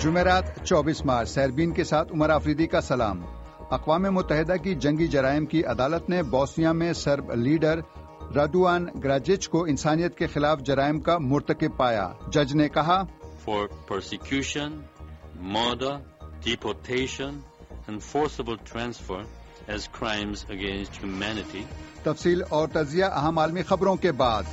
جمعرات 24 مارچ سیربین کے ساتھ عمر آفریدی کا سلام۔ اقوام متحدہ کی جنگی جرائم کی عدالت نے بوسنیا میں سرب لیڈر رادوان گراجچ کو انسانیت کے خلاف جرائم کا مرتکب پایا۔ جج نے کہا for persecution, murder, deportation and forcible transfer as crimes against humanity. تفصیل اور تجزیہ اہم عالمی خبروں کے بعد۔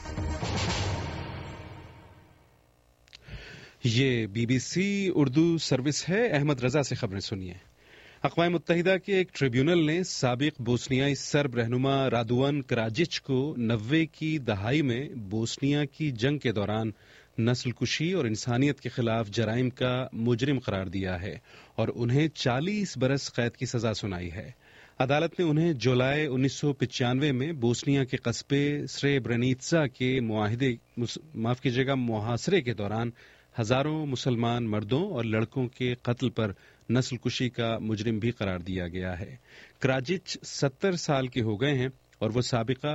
یہ BBC اردو سروس ہے۔ احمد رضا سے خبریں سنیے۔ اقوام متحدہ کے ایک ٹریبیونل نے سابق بوسنیائی سرب رہنما رادوان کراجچ کو 90 کی دہائی میں بوسنیا کی جنگ کے دوران نسل کشی اور انسانیت کے خلاف جرائم کا مجرم قرار دیا ہے اور انہیں 40 برس قید کی سزا سنائی ہے۔ عدالت نے انہیں جولائی 1995 میں بوسنیا کے قصبے سریبرینیتسا کے محاصرے کے دوران ہزاروں مسلمان مردوں اور لڑکوں کے قتل پر نسل کشی کا مجرم بھی قرار دیا گیا ہے۔ کراجچ 70 سال کے ہو گئے ہیں اور وہ سابقہ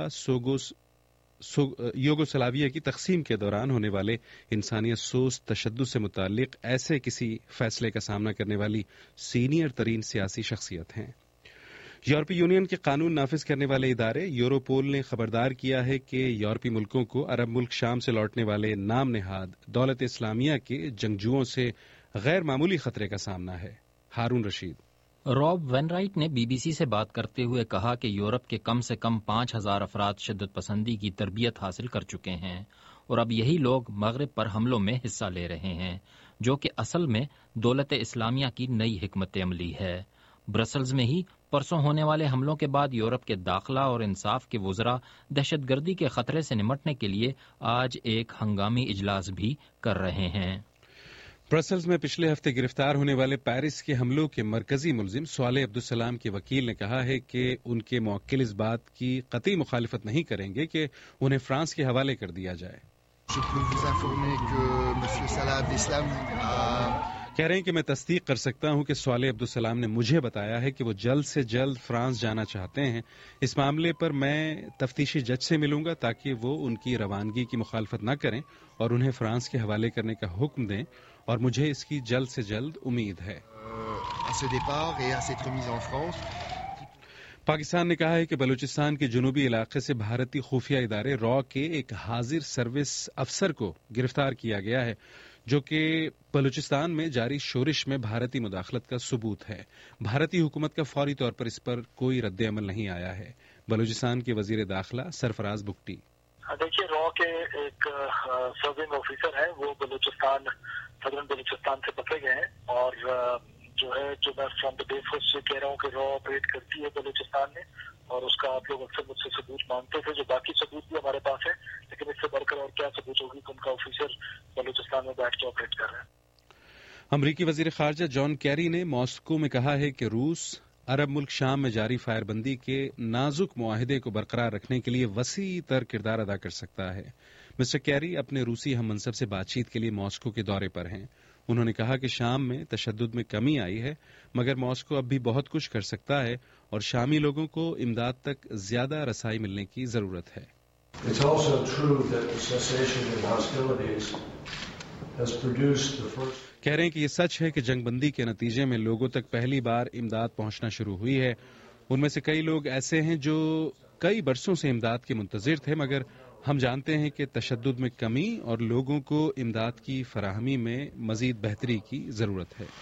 یوگوسلاویہ کی تقسیم کے دوران ہونے والے انسانیت سوز تشدد سے متعلق ایسے کسی فیصلے کا سامنا کرنے والی سینئر ترین سیاسی شخصیت ہیں۔ یورپی یونین کے قانون نافذ کرنے والے ادارے یوروپول نے خبردار کیا ہے کہ یورپی ملکوں کو عرب ملک شام سے لوٹنے والے نام نہاد دولت اسلامیہ کے جنگجوؤں سے غیر معمولی خطرے کا سامنا ہے۔ ہارون رشید۔ روب وین رائٹ نے BBC سے بات کرتے ہوئے کہا کہ یورپ کے کم سے کم 5000 افراد شدت پسندی کی تربیت حاصل کر چکے ہیں اور اب یہی لوگ مغرب پر حملوں میں حصہ لے رہے ہیں، جو کہ اصل میں دولت اسلامیہ کی نئی حکمت عملی ہے۔ برسلز میں ہی پرسوں ہونے والے حملوں کے بعد یورپ کے داخلہ اور انصاف کے وزراء دہشت گردی کے خطرے سے نمٹنے کے لیے آج ایک ہنگامی اجلاس بھی کر رہے ہیں۔ برسلز میں پچھلے ہفتے گرفتار ہونے والے پیرس کے حملوں کے مرکزی ملزم صالح عبدالسلام کے وکیل نے کہا ہے کہ ان کے موکل اس بات کی قطعی مخالفت نہیں کریں گے کہ انہیں فرانس کے حوالے کر دیا جائے۔ کہہ رہے ہیں کہ میں تصدیق کر سکتا ہوں کہ صالح عبدالسلام نے مجھے بتایا ہے کہ وہ جلد سے جلد فرانس جانا چاہتے ہیں۔ اس معاملے پر میں تفتیشی جج سے ملوں گا تاکہ وہ ان کی روانگی کی مخالفت نہ کریں اور انہیں فرانس کے حوالے کرنے کا حکم دیں، اور مجھے اس کی جلد سے جلد امید ہے۔ پاکستان نے کہا ہے کہ بلوچستان کے جنوبی علاقے سے بھارتی خفیہ ادارے را کے ایک حاضر سروس افسر کو گرفتار کیا گیا ہے، جو کہ بلوچستان میں جاری شورش میں بھارتی مداخلت کا ثبوت ہے۔ بھارتی حکومت کا فوری طور پر اس پر کوئی رد عمل نہیں آیا ہے۔ بلوچستان کے وزیر داخلہ سرفراز بگٹی۔ دیکھیے، را کے ایک سرونگ آفیسر ہیں، وہ سدرن بلوچستان سے پکڑے گئے ہیں، اور جو میں فرام دا ڈے فرسٹ سے کہہ رہا ہوں کہ را آپریٹ کرتی ہے بلوچستان میں، اور اس کا آپ لوگ اکثر مجھ سے ثبوت مانگتے تھے، جو باقی ثبوت بھی ہمارے پاس ہے، لیکن اس سے بڑھ کر اور کیا ثبوت ہوگی کہ ان کا آفیسر بلوچستان میں بیٹھ کے آپریٹ کر رہے ہیں۔ امریکی وزیر خارجہ جان کیری نے ماسکو میں کہا ہے کہ روس عرب ملک شام میں جاری فائر بندی کے نازک معاہدے کو برقرار رکھنے کے لیے وسیع تر کردار ادا کر سکتا ہے۔ مسٹر کیری اپنے روسی ہم منصب سے بات چیت کے لیے ماسکو کے دورے پر ہیں۔ انہوں نے کہا کہ شام میں تشدد میں کمی آئی ہے، مگر ماسکو اب بھی بہت کچھ کر سکتا ہے اور شامی لوگوں کو امداد تک زیادہ رسائی ملنے کی ضرورت ہے۔ کہہ رہے ہیں کہ یہ سچ ہے کہ جنگ بندی کے نتیجے میں لوگوں تک پہلی بار امداد پہنچنا شروع ہوئی ہے۔ ان میں سے کئی لوگ ایسے ہیں جو کئی برسوں سے امداد کے منتظر تھے، مگر ہم جانتے ہیں کہ تشدد میں کمی اور لوگوں کو امداد کی فراہمی میں مزید بہتری کی ضرورت ہے۔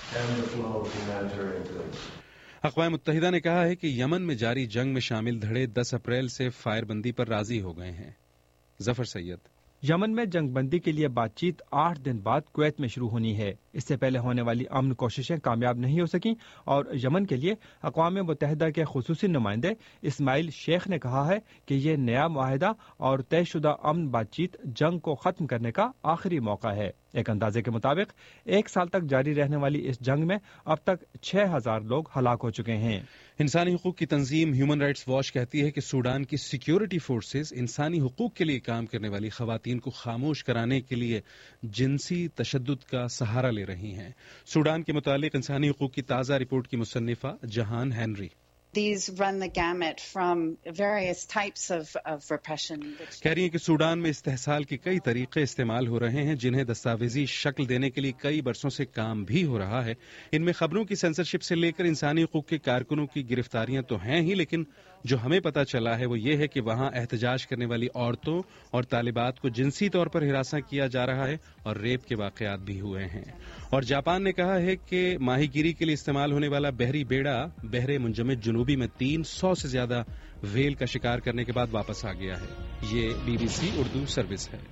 اقوام متحدہ نے کہا ہے کہ یمن میں جاری جنگ میں شامل دھڑے 10 اپریل سے فائر بندی پر راضی ہو گئے ہیں۔ ظفر سید۔ یمن میں جنگ بندی کے لیے بات چیت 8 دن بعد کویت میں شروع ہونی ہے۔ اس سے پہلے ہونے والی امن کوششیں کامیاب نہیں ہو سکیں، اور یمن کے لیے اقوام متحدہ کے خصوصی نمائندے اسماعیل شیخ نے کہا ہے کہ یہ نیا معاہدہ اور طے شدہ امن بات چیت جنگ کو ختم کرنے کا آخری موقع ہے۔ ایک اندازے کے مطابق 1 سال تک جاری رہنے والی اس جنگ میں اب تک 6000 لوگ ہلاک ہو چکے ہیں۔ انسانی حقوق کی تنظیم ہیومن رائٹس واچ کہتی ہے کہ سوڈان کی سیکیورٹی فورسز انسانی حقوق کے لیے کام کرنے والی خواتین کو خاموش کرانے کے لیے جنسی تشدد کا سہارا لے رہی ہیں۔ سوڈان کے متعلق انسانی حقوق کی تازہ رپورٹ کی مصنفہ Jahan Henry. These run the gamut from various types of repression. کہہ رہی ہیں کہ سوڈان میں استحصال کے کئی طریقے استعمال ہو رہے ہیں جنہیں دستاویزی شکل دینے کے لیے کئی برسوں سے کام بھی ہو رہا ہے. ان میں خبروں کی سینسرشپ سے لے کر انسانی حقوق کے کارکنوں کی گرفتاریاں تو ہیں ہی، لیکن جو ہمیں پتہ چلا ہے وہ یہ ہے کہ وہاں احتجاج کرنے والی عورتوں اور طالبات کو جنسی طور پر ہراساں کیا جا رہا ہے اور ریپ کے واقعات بھی ہوئے ہیں. اور جاپان نے کہا ہے کہ ماہی گیری کے لیے استعمال ہونے والا بحری بیڑا بحر منجمد جنوبی میں 300 سے زیادہ ویل کا شکار کرنے کے بعد واپس آ گیا ہے. یہ BBC اردو سروس ہے.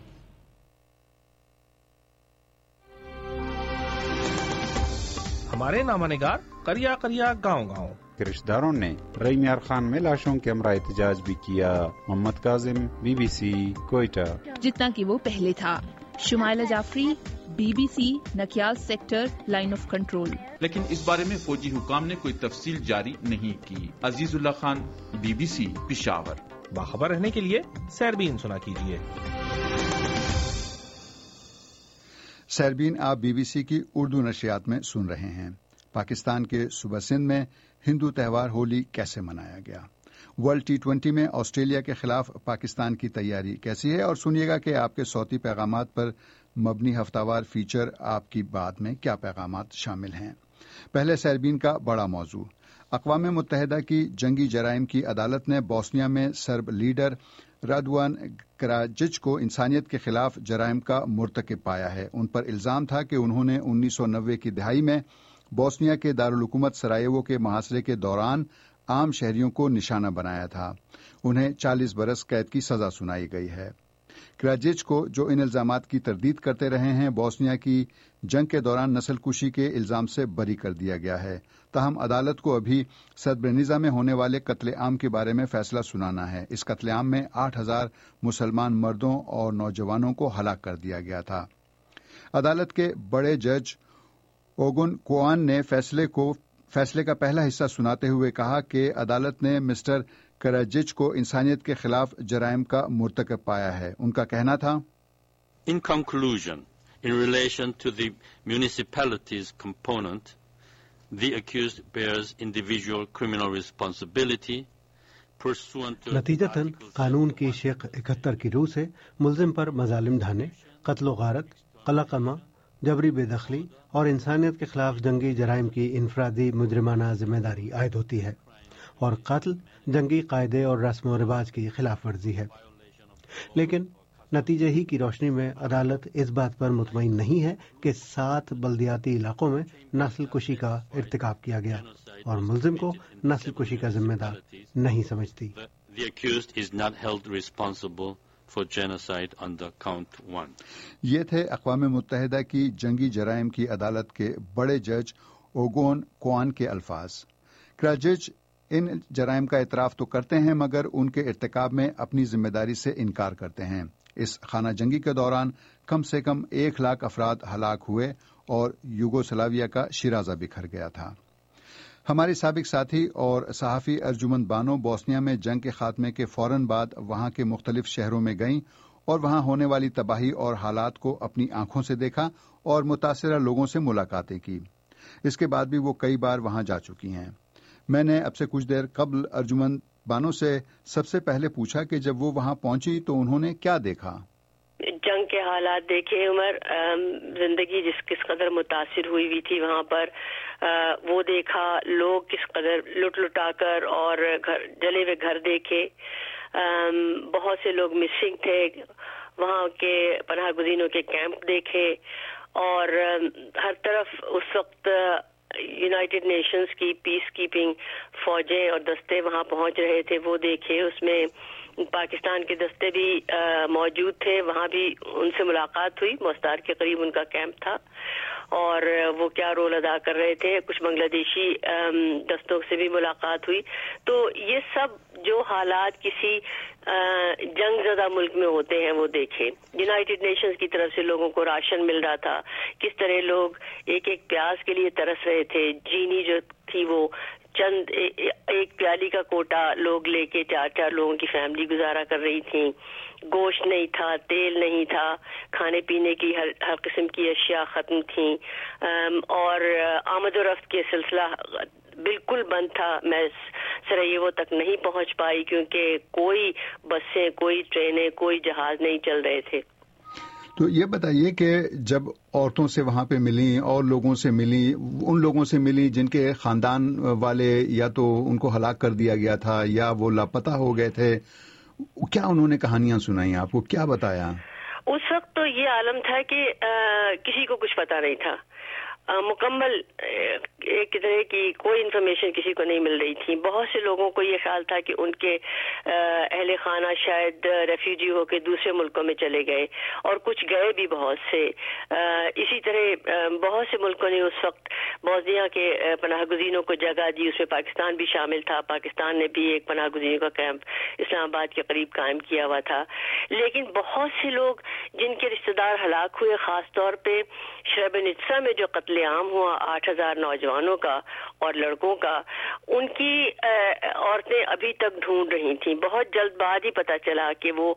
ہمارے نامہ نگار کریا کریا گاؤں گاؤں کے رشتہ داروں نے رئی میار خان میں لاشوں کے ہمراہ احتجاج بھی کیا. محمد کاظم، BBC کوئٹہ. جتنا کہ وہ پہلے تھا. Shumaila Jafri, BBC Nikyal sector line of control. لیکن اس بارے میں فوجی حکام نے کوئی تفصیل جاری نہیں کی. عزیز اللہ خان، BBC پشاور. باخبر رہنے کے لیے سیربین سنا کیجیے. سیربین آپ BBC کی اردو نشریات میں سن رہے ہیں. پاکستان کے صوبہ سندھ میں ہندو تہوار ہولی کیسے منایا گیا؟ ورلڈ T20 میں آسٹریلیا کے خلاف پاکستان کی تیاری کیسی ہے؟ اور سنیے گا کہ آپ کے صوتی پیغامات پر مبنی ہفتہ وار فیچر آپ کی بات میں کیا پیغامات شامل ہیں. پہلے سیربین کا بڑا موضوع. اقوام متحدہ کی جنگی جرائم کی عدالت نے بوسنیا میں سرب لیڈر رادوان کراجچ کو انسانیت کے خلاف جرائم کا مرتکب پایا ہے. ان پر الزام تھا کہ انہوں نے 1990 کی دہائی میں بوسنیا کے دارالحکومت سرائیوو کے محاصرے کے دوران عام شہریوں کو نشانہ بنایا تھا. انہیں 40 برس قید کی سزا سنائی گئی ہے. کراجچ کو، جو ان الزامات کی تردید کرتے رہے ہیں، بوسنیا کی جنگ کے دوران نسل کشی کے الزام سے بری کر دیا گیا ہے. تاہم عدالت کو ابھی سربرینیزا میں ہونے والے قتل عام کے بارے میں فیصلہ سنانا ہے. اس قتل عام میں 8000 مسلمان مردوں اور نوجوانوں کو ہلاک کر دیا گیا تھا. عدالت کے بڑے جج اوگن کوان نے فیصلے کا پہلا حصہ سناتے ہوئے کہا کہ عدالت نے مسٹر کراجچ کو انسانیت کے خلاف جرائم کا مرتکب پایا ہے. ان کا کہنا تھا، In conclusion, in relation to the municipalities component, the accused bears individual criminal responsibility pursuant to نتیجتاً قانون کی شق 71 کی روح سے ملزم پر مظالم ڈھانے، قتل و غارت، قلع قمع، جبری بے دخلی اور انسانیت کے خلاف جنگی جرائم کی انفرادی مجرمانہ ذمہ داری عائد ہوتی ہے، اور قتل جنگی قاعدے اور رسم و رواج کی خلاف ورزی ہے. لیکن نتیجے ہی کی روشنی میں عدالت اس بات پر مطمئن نہیں ہے کہ 7 بلدیاتی علاقوں میں نسل کشی کا ارتکاب کیا گیا اور ملزم کو نسل کشی کا ذمہ دار نہیں سمجھتی. The accused is not held responsible for genocide under count 1. یہ تھے اقوام متحدہ کی جنگی جرائم کی عدالت کے بڑے جج اوگون کوان کے الفاظ. کراجچ ان جرائم کا اعتراف تو کرتے ہیں مگر ان کے ارتکاب میں اپنی ذمہ داری سے انکار کرتے ہیں. اس خانہ جنگی کے دوران کم سے کم 1 لاکھ افراد ہلاک ہوئے اور یوگوسلاویہ کا شیرازہ بکھر گیا تھا. ہماری سابق ساتھی اور صحافی ارجمند بانو بوسنیا میں جنگ کے خاتمے کے فوراً بعد وہاں کے مختلف شہروں میں گئیں اور وہاں ہونے والی تباہی اور حالات کو اپنی آنکھوں سے دیکھا اور متاثرہ لوگوں سے ملاقاتیں کی. اس کے بعد بھی وہ کئی بار وہاں جا چکی ہیں. میں نے اب سے کچھ دیر قبل ارجمند بانو سے سب سے پہلے پوچھا کہ جب وہ وہاں پہنچی تو انہوں نے کیا دیکھا. جنگ کے حالات دیکھے عمر، زندگی کس قدر متاثر ہوئی تھی وہاں پر، وہ دیکھا. لوگ کس قدر لٹا کر اور جلے ہوئے گھر دیکھے. بہت سے لوگ مسنگ تھے. وہاں کے پناہ گزینوں کے کیمپ دیکھے اور ہر طرف اس وقت یونائٹڈ نیشنز کی پیس کیپنگ فوجیں اور دستے وہاں پہنچ رہے تھے، وہ دیکھے. اس میں پاکستان کے دستے بھی موجود تھے. وہاں بھی ان سے ملاقات ہوئی. مستار کے قریب ان کا کیمپ تھا اور وہ کیا رول ادا کر رہے تھے. کچھ بنگلہ دیشی دستوں سے بھی ملاقات ہوئی. تو یہ سب جو حالات کسی جنگ زدہ ملک میں ہوتے ہیں وہ دیکھے. یونائٹڈ نیشنز کی طرف سے لوگوں کو راشن مل رہا تھا. کس طرح لوگ ایک پیاز کے لیے ترس رہے تھے. جینی جو تھی وہ چند ایک پیالی کا کوٹا لوگ لے کے 4 لوگوں کی فیملی گزارا کر رہی تھی. گوشت نہیں تھا، تیل نہیں تھا، کھانے پینے کی ہر قسم کی اشیاء ختم تھیں اور آمد و رفت کے سلسلہ بالکل بند تھا. میں سرائیوو تک نہیں پہنچ پائی کیونکہ کوئی بسیں، کوئی ٹرینیں، کوئی جہاز نہیں چل رہے تھے. تو یہ بتائیے کہ جب عورتوں سے وہاں پہ ملی اور لوگوں سے ملی، ان لوگوں سے ملی جن کے خاندان والے یا تو ان کو ہلاک کر دیا گیا تھا یا وہ لاپتہ ہو گئے تھے، کیا انہوں نے کہانیاں سنائی آپ کو، کیا بتایا؟ اس وقت تو یہ عالم تھا کہ کسی کو کچھ پتا نہیں تھا. مکمل ایک طرح کی کوئی انفارمیشن کسی کو نہیں مل رہی تھی. بہت سے لوگوں کو یہ خیال تھا کہ ان کے اہل خانہ شاید ریفیوجی ہو کے دوسرے ملکوں میں چلے گئے، اور کچھ گئے بھی بہت سے. اسی طرح بہت سے ملکوں نے اس وقت بوسنیا کے پناہ گزینوں کو جگہ دی، اس میں پاکستان بھی شامل تھا. پاکستان نے بھی ایک پناہ گزینوں کا کیمپ اسلام آباد کے قریب قائم کیا ہوا تھا. لیکن بہت سے لوگ جن کے رشتہ دار ہلاک ہوئے، خاص طور پہ شربنیتسا میں جو قتل عام ہوا 8000 نوجوانوں کا اور لڑکوں کا، ان کی عورتیں ابھی تک ڈھونڈ رہی تھیں. بہت جلد بعد ہی پتہ چلا کہ وہ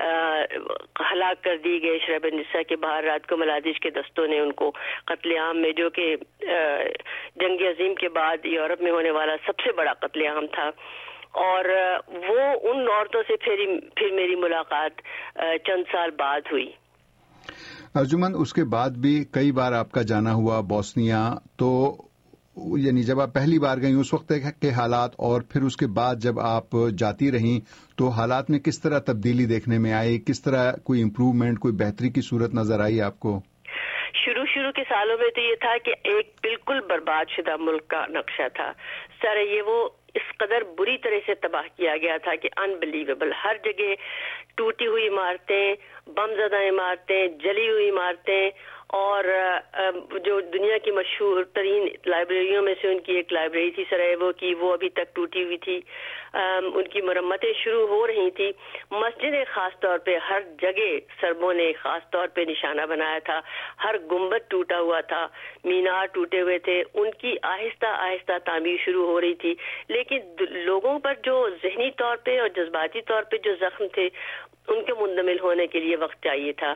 ہلاک کر دی گئے شربنیتسا کے باہر. رات کو ملادش کے دستوں نے ان کو قتل عام میں، جو کہ جنگ عظیم کے بعد یورپ میں ہونے والا سب سے بڑا قتل عام تھا. اور وہ ان عورتوں سے پھر میری ملاقات چند سال بعد ہوئی. ارجمن، اس کے بعد بھی کئی بار آپ کا جانا ہوا بوسنیا، تو یعنی جب آپ پہلی بار گئیں اس وقت کے حالات اور پھر اس کے بعد جب آپ جاتی رہیں تو حالات میں کس طرح تبدیلی دیکھنے میں آئی، کس طرح کوئی امپروومنٹ، کوئی بہتری کی صورت نظر آئی آپ کو؟ شروع کے سالوں میں تو یہ تھا کہ ایک بالکل برباد شدہ ملک کا نقشہ تھا. سرائیوو اس قدر بری طرح سے تباہ کیا گیا تھا کہ انبلیویبل. ہر جگہ ٹوٹی ہوئی عمارتیں، بم زدہ عمارتیں، جلی ہوئی عمارتیں، اور جو دنیا کی مشہور ترین لائبریریوں میں سے ان کی ایک لائبریری تھی سرائیوو کی، وہ ابھی تک ٹوٹی ہوئی تھی. ان کی مرمتیں شروع ہو رہی تھی. مسجدیں خاص طور پہ ہر جگہ سربوں نے خاص طور پہ نشانہ بنایا تھا. ہر گنبد ٹوٹا ہوا تھا، مینار ٹوٹے ہوئے تھے. ان کی آہستہ آہستہ تعمیر شروع ہو رہی تھی. لیکن لوگوں پر جو ذہنی طور پہ اور جذباتی طور پہ جو زخم تھے، ان کے مندمل ہونے کے لیے وقت چاہیے تھا.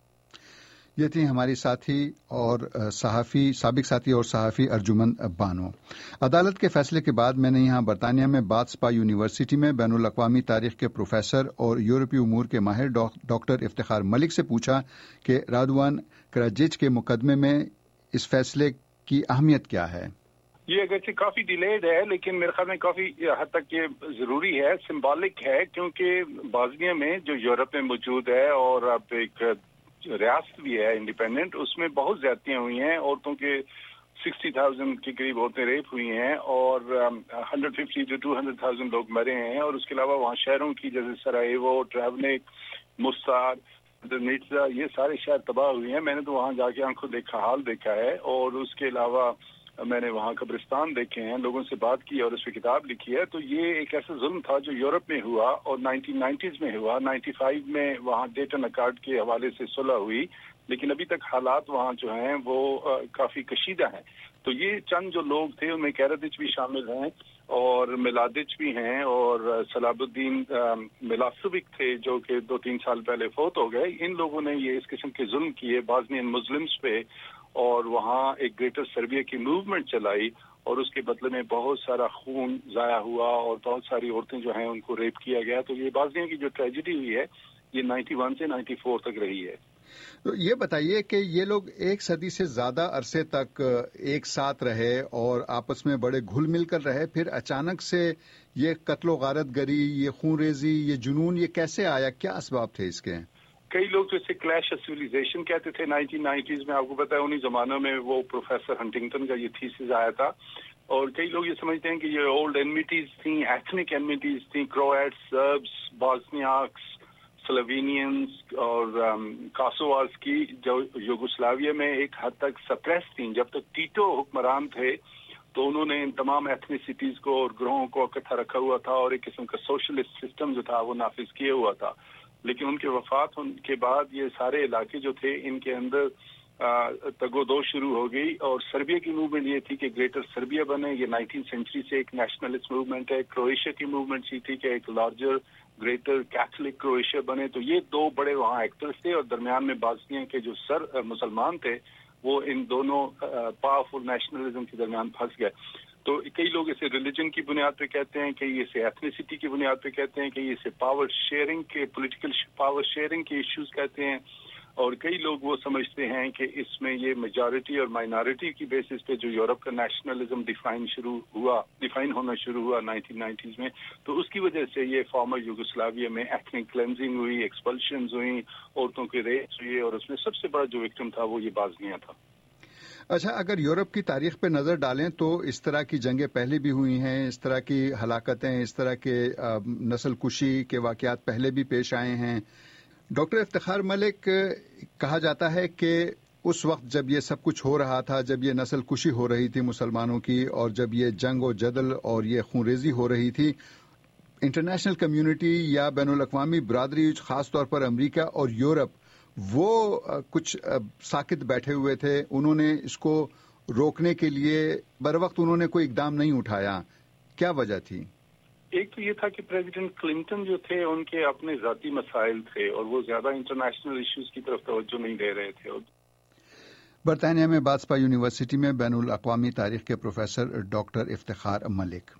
یہ تھی ہماری ساتھی اور سابق ساتھی اور صحافی ارجمن بانو. عدالت کے فیصلے کے بعد میں نے یہاں برطانیہ میں بات سپا یونیورسٹی میں بین الاقوامی تاریخ کے پروفیسر اور یورپی امور کے ماہر ڈاکٹر افتخار ملک سے پوچھا کہ رادوان کراجیچ کے مقدمے میں اس فیصلے کی اہمیت کیا ہے. یہ اگرچہ کافی ڈیلیڈ ہے لیکن میرے خیال میں کافی حد تک یہ ضروری ہے، سمبولک ہے، کیونکہ بوسنیا میں جو یورپ میں موجود ہے اور اب ایک ریاست بھی ہے انڈیپینڈنٹ، اس میں بہت زیادتیاں ہوئی ہیں. عورتوں کے 60,000 کے قریب عورتیں ریپ ہوئی ہیں اور 150 to 200,000 لوگ مرے ہیں. اور اس کے علاوہ وہاں شہروں کی جیسے سرائیوو، ٹریونک، مستار، نیٹزا، یہ سارے شہر تباہ ہوئے ہیں. میں نے تو وہاں جا کے آنکھوں دیکھا حال دیکھا ہے. اور اس کے علاوہ میں نے وہاں قبرستان دیکھے ہیں، لوگوں سے بات کی اور اس پہ کتاب لکھی ہے. تو یہ ایک ایسا ظلم تھا جو یورپ میں ہوا اور 1990s میں ہوا. 95 میں وہاں ڈیٹن اکارڈ کے حوالے سے صلح ہوئی، لیکن ابھی تک حالات وہاں جو ہیں وہ کافی کشیدہ ہیں. تو یہ چند جو لوگ تھے ان میں کیرادچ بھی شامل ہیں اور ملادچ بھی ہیں اور صلاب الدین ملاسوک تھے جو کہ 2-3 سال پہلے فوت ہو گئے. ان لوگوں نے یہ اس قسم کے ظلم کیے بوسنین مسلمز پہ اور وہاں ایک گریٹر سربیا کی موومنٹ چلائی اور اس کے بدلے میں بہت سارا خون ضائع ہوا اور بہت ساری عورتیں جو ہیں ان کو ریپ کیا گیا. تو یہ بوسنیا کی جو ٹریجڈی ہوئی ہے یہ 91 سے 94 تک رہی ہے. تو یہ بتائیے کہ یہ لوگ ایک صدی سے زیادہ عرصے تک ایک ساتھ رہے اور آپس میں بڑے گھل مل کر رہے، پھر اچانک سے یہ قتل و غارت گری، یہ خون ریزی، یہ جنون، یہ کیسے آیا؟ کیا اسباب تھے اس کے؟ کئی لوگ تو اسے کلیش آف سویلائزیشن کہتے تھے 1990s میں. آپ کو پتا ہے انہی زمانوں میں وہ پروفیسر ہنٹنگٹن کا یہ تھیسس آیا تھا. اور کئی لوگ یہ سمجھتے ہیں کہ یہ اولڈ اینمیٹیز تھیں، ایتھنک اینمیٹیز تھیں، کرویٹس، سربس، بوسنیاکس، سلوینینز اور کاسوواز کی، جو یوگوسلاویا میں ایک حد تک سپریس تھیں. جب تک ٹیٹو حکمران تھے تو انہوں نے ان تمام ایتھنیسٹیز کو اور گروہوں کو اکٹھا رکھا ہوا تھا اور ایک قسم کا سوشلسٹ سسٹم جو تھا وہ نافذ کیا ہوا تھا. لیکن ان کے وفات کے بعد یہ سارے علاقے جو تھے ان کے اندر تگو دو شروع ہو گئی اور سربیا کی موومنٹ یہ تھی کہ گریٹر سربیا بنے. یہ 19th سینچری سے ایک نیشنلسٹ موومنٹ ہے. کروشیا کی موومنٹ یہ تھی کہ ایک لارجر گریٹر کیتھولک کروشیا بنے. تو یہ دو بڑے وہاں ایکٹرز تھے اور درمیان میں بوسنیا کے جو مسلمان تھے وہ ان دونوں پاورفل نیشنلزم کے درمیان پھنس گئے. تو کئی لوگ اسے ریلیجن کی بنیاد پہ کہتے ہیں، کئی اسے ایتھنیسٹی کی بنیاد پہ کہتے ہیں، کئی اسے پاور شیئرنگ کے پولیٹیکل پاور شیئرنگ کے ایشوز کہتے ہیں، اور کئی لوگ وہ سمجھتے ہیں کہ اس میں یہ میجارٹی اور مائنارٹی کی بیسس پہ جو یورپ کا نیشنلزم ڈیفائن ہونا شروع ہوا 1990s میں، تو اس کی وجہ سے یہ فارمر یوگوسلاویا میں ایتھنک کلینزنگ ہوئی، ایکسپلشنز ہوئی، عورتوں کے ریپس ہوئے، اور اس میں سب سے بڑا جو وکٹم تھا وہ یہ بازنیہ تھا۔ اچھا، اگر یورپ کی تاریخ پہ نظر ڈالیں تو اس طرح کی جنگیں پہلے بھی ہوئی ہیں، اس طرح کی ہلاکتیں، اس طرح کے نسل کشی کے واقعات پہلے بھی پیش آئے ہیں۔ ڈاکٹر افتخار ملک، کہا جاتا ہے کہ اس وقت جب یہ سب کچھ ہو رہا تھا، جب یہ نسل کشی ہو رہی تھی مسلمانوں کی، اور جب یہ جنگ و جدل اور یہ خونریزی ہو رہی تھی، انٹرنیشنل کمیونٹی یا بین الاقوامی برادری، خاص طور پر امریکہ اور یورپ، وہ کچھ ساکت بیٹھے ہوئے تھے، انہوں نے اس کو روکنے کے لیے بروقت انہوں نے کوئی اقدام نہیں اٹھایا۔ کیا وجہ تھی؟ ایک تو یہ تھا کہ پریزیڈنٹ کلنٹن جو تھے ان کے اپنے ذاتی مسائل تھے، اور وہ زیادہ انٹرنیشنل ایشوز کی طرف توجہ نہیں دے رہے تھے۔ برطانیہ میں باژپا یونیورسٹی میں بین الاقوامی تاریخ کے پروفیسر ڈاکٹر افتخار ملک۔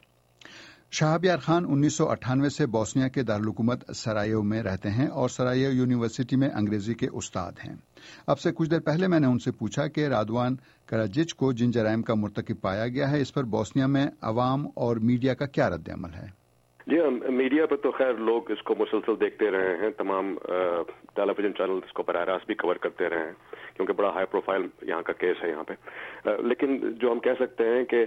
شہابیار خان 1998 سے بوسنیا کے دارالحکومت سرائیو میں رہتے ہیں اور سرائیو یونیورسٹی میں انگریزی کے استاد ہیں۔ اب سے کچھ دیر پہلے میں نے ان سے پوچھا کہ رادوان کراجچ کو جن جرائم کا مرتکب پایا گیا ہے، اس پر بوسنیا میں عوام اور میڈیا کا کیا رد عمل ہے؟ جی ہاں، میڈیا پہ تو خیر لوگ اس کو مسلسل دیکھتے رہے ہیں، تمام ٹیلی ویژن چینل اس کو براہ راست بھی کور کرتے رہے ہیں، کیونکہ بڑا ہائی پروفائل یہاں کا کیس ہے یہاں پہ۔ لیکن جو ہم کہہ سکتے ہیں کہ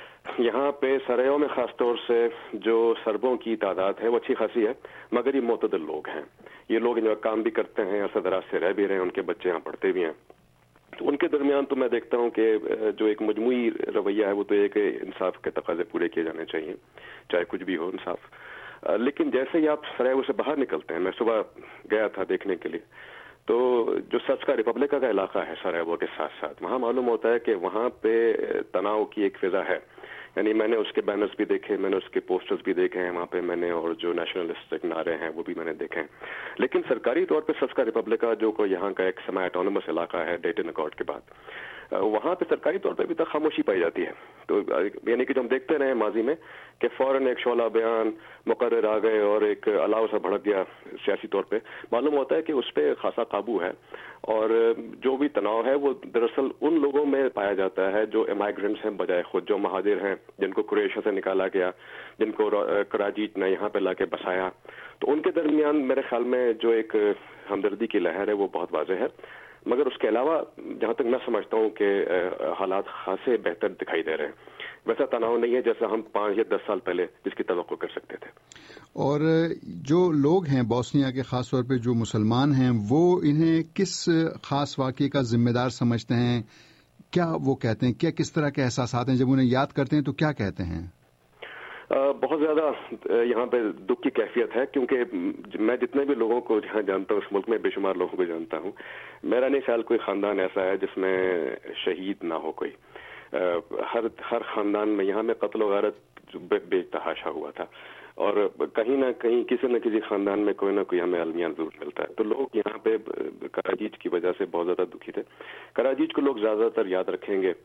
یہاں پہ سرائیو میں خاص طور سے جو سربوں کی تعداد ہے وہ اچھی خاصی ہے، مگر یہ معتدل لوگ ہیں، یہ لوگ ان کام بھی کرتے ہیں، عرصہ دراز سے رہ بھی رہے ہیں، ان کے بچے یہاں پڑھتے بھی ہیں۔ تو ان کے درمیان تو میں دیکھتا ہوں کہ جو ایک مجموعی رویہ ہے وہ تو ایک انصاف کے تقاضے پورے کیے جانے چاہیے، چاہے کچھ بھی ہو انصاف۔ لیکن جیسے ہی آپ سرائیو سے باہر نکلتے ہیں، میں صبح گیا تھا دیکھنے کے لیے، تو جو سربسکا ریپبلکا کا علاقہ ہے سرائیو کے ساتھ ساتھ، وہاں معلوم ہوتا ہے کہ وہاں پہ تناؤ کی ایک فضا ہے۔ یعنی میں نے اس کے بینرز بھی دیکھے، میں نے اس کے پوسٹرز بھی دیکھے ہیں وہاں پہ، میں نے اور جو نیشنلسٹ نعرے ہیں وہ بھی میں نے دیکھے ہیں۔ لیکن سرکاری طور پہ سربسکا ریپبلکا جو کوئی یہاں کا ایک سیمی آٹونومس علاقہ ہے ڈیٹن اکارڈ کے بعد، وہاں پہ سرکاری طور پہ ابھی تک خاموشی پائی جاتی ہے۔ تو یعنی کہ جو ہم دیکھتے رہے ماضی میں کہ فوراً ایک شعلہ بیان مقرر آ گئے اور ایک الاؤ سا بھڑک گیا سیاسی طور پہ، معلوم ہوتا ہے کہ اس پہ خاصا قابو ہے، اور جو بھی تناؤ ہے وہ دراصل ان لوگوں میں پایا جاتا ہے جو امائیگرنٹس ہیں بجائے خود جو مہاجر ہیں، جن کو کروشیا سے نکالا گیا، جن کو کراچیچ نے یہاں پہ لا کے بسایا۔ تو ان کے درمیان میرے خیال میں جو ایک ہمدردی کی لہر ہے وہ بہت واضح ہے، مگر اس کے علاوہ جہاں تک میں سمجھتا ہوں کہ حالات خاصے بہتر دکھائی دے رہے ہیں۔ ویسا تناؤ نہیں ہے جیسا ہم 5 یا 10 سال پہلے جس کی توقع کر سکتے تھے۔ اور جو لوگ ہیں بوسنیا کے، خاص طور پہ جو مسلمان ہیں، وہ انہیں کس خاص واقعے کا ذمہ دار سمجھتے ہیں؟ کیا وہ کہتے ہیں؟ کیا کس طرح کے احساسات ہیں جب انہیں یاد کرتے ہیں تو کیا کہتے ہیں؟ بہت زیادہ یہاں پہ دکھ کی کیفیت ہے، کیونکہ میں جتنے بھی لوگوں کو جہاں جانتا ہوں اس ملک میں، بے شمار لوگوں کو جانتا ہوں، میرا نہیں خیال کوئی خاندان ایسا ہے جس میں شہید نہ ہو کوئی۔ ہر خاندان میں یہاں میں قتل و غارت بے تحاشا ہوا تھا، اور کہیں نہ کہیں کسی نہ کسی خاندان میں کوئی نہ کوئی ہمیں المیہ ضرور ملتا ہے۔ تو لوگ یہاں پہ کراچیچ کی وجہ سے بہت زیادہ دکھی تھے۔ کراچیچ کو لوگ زیادہ تر یاد رکھیں گے،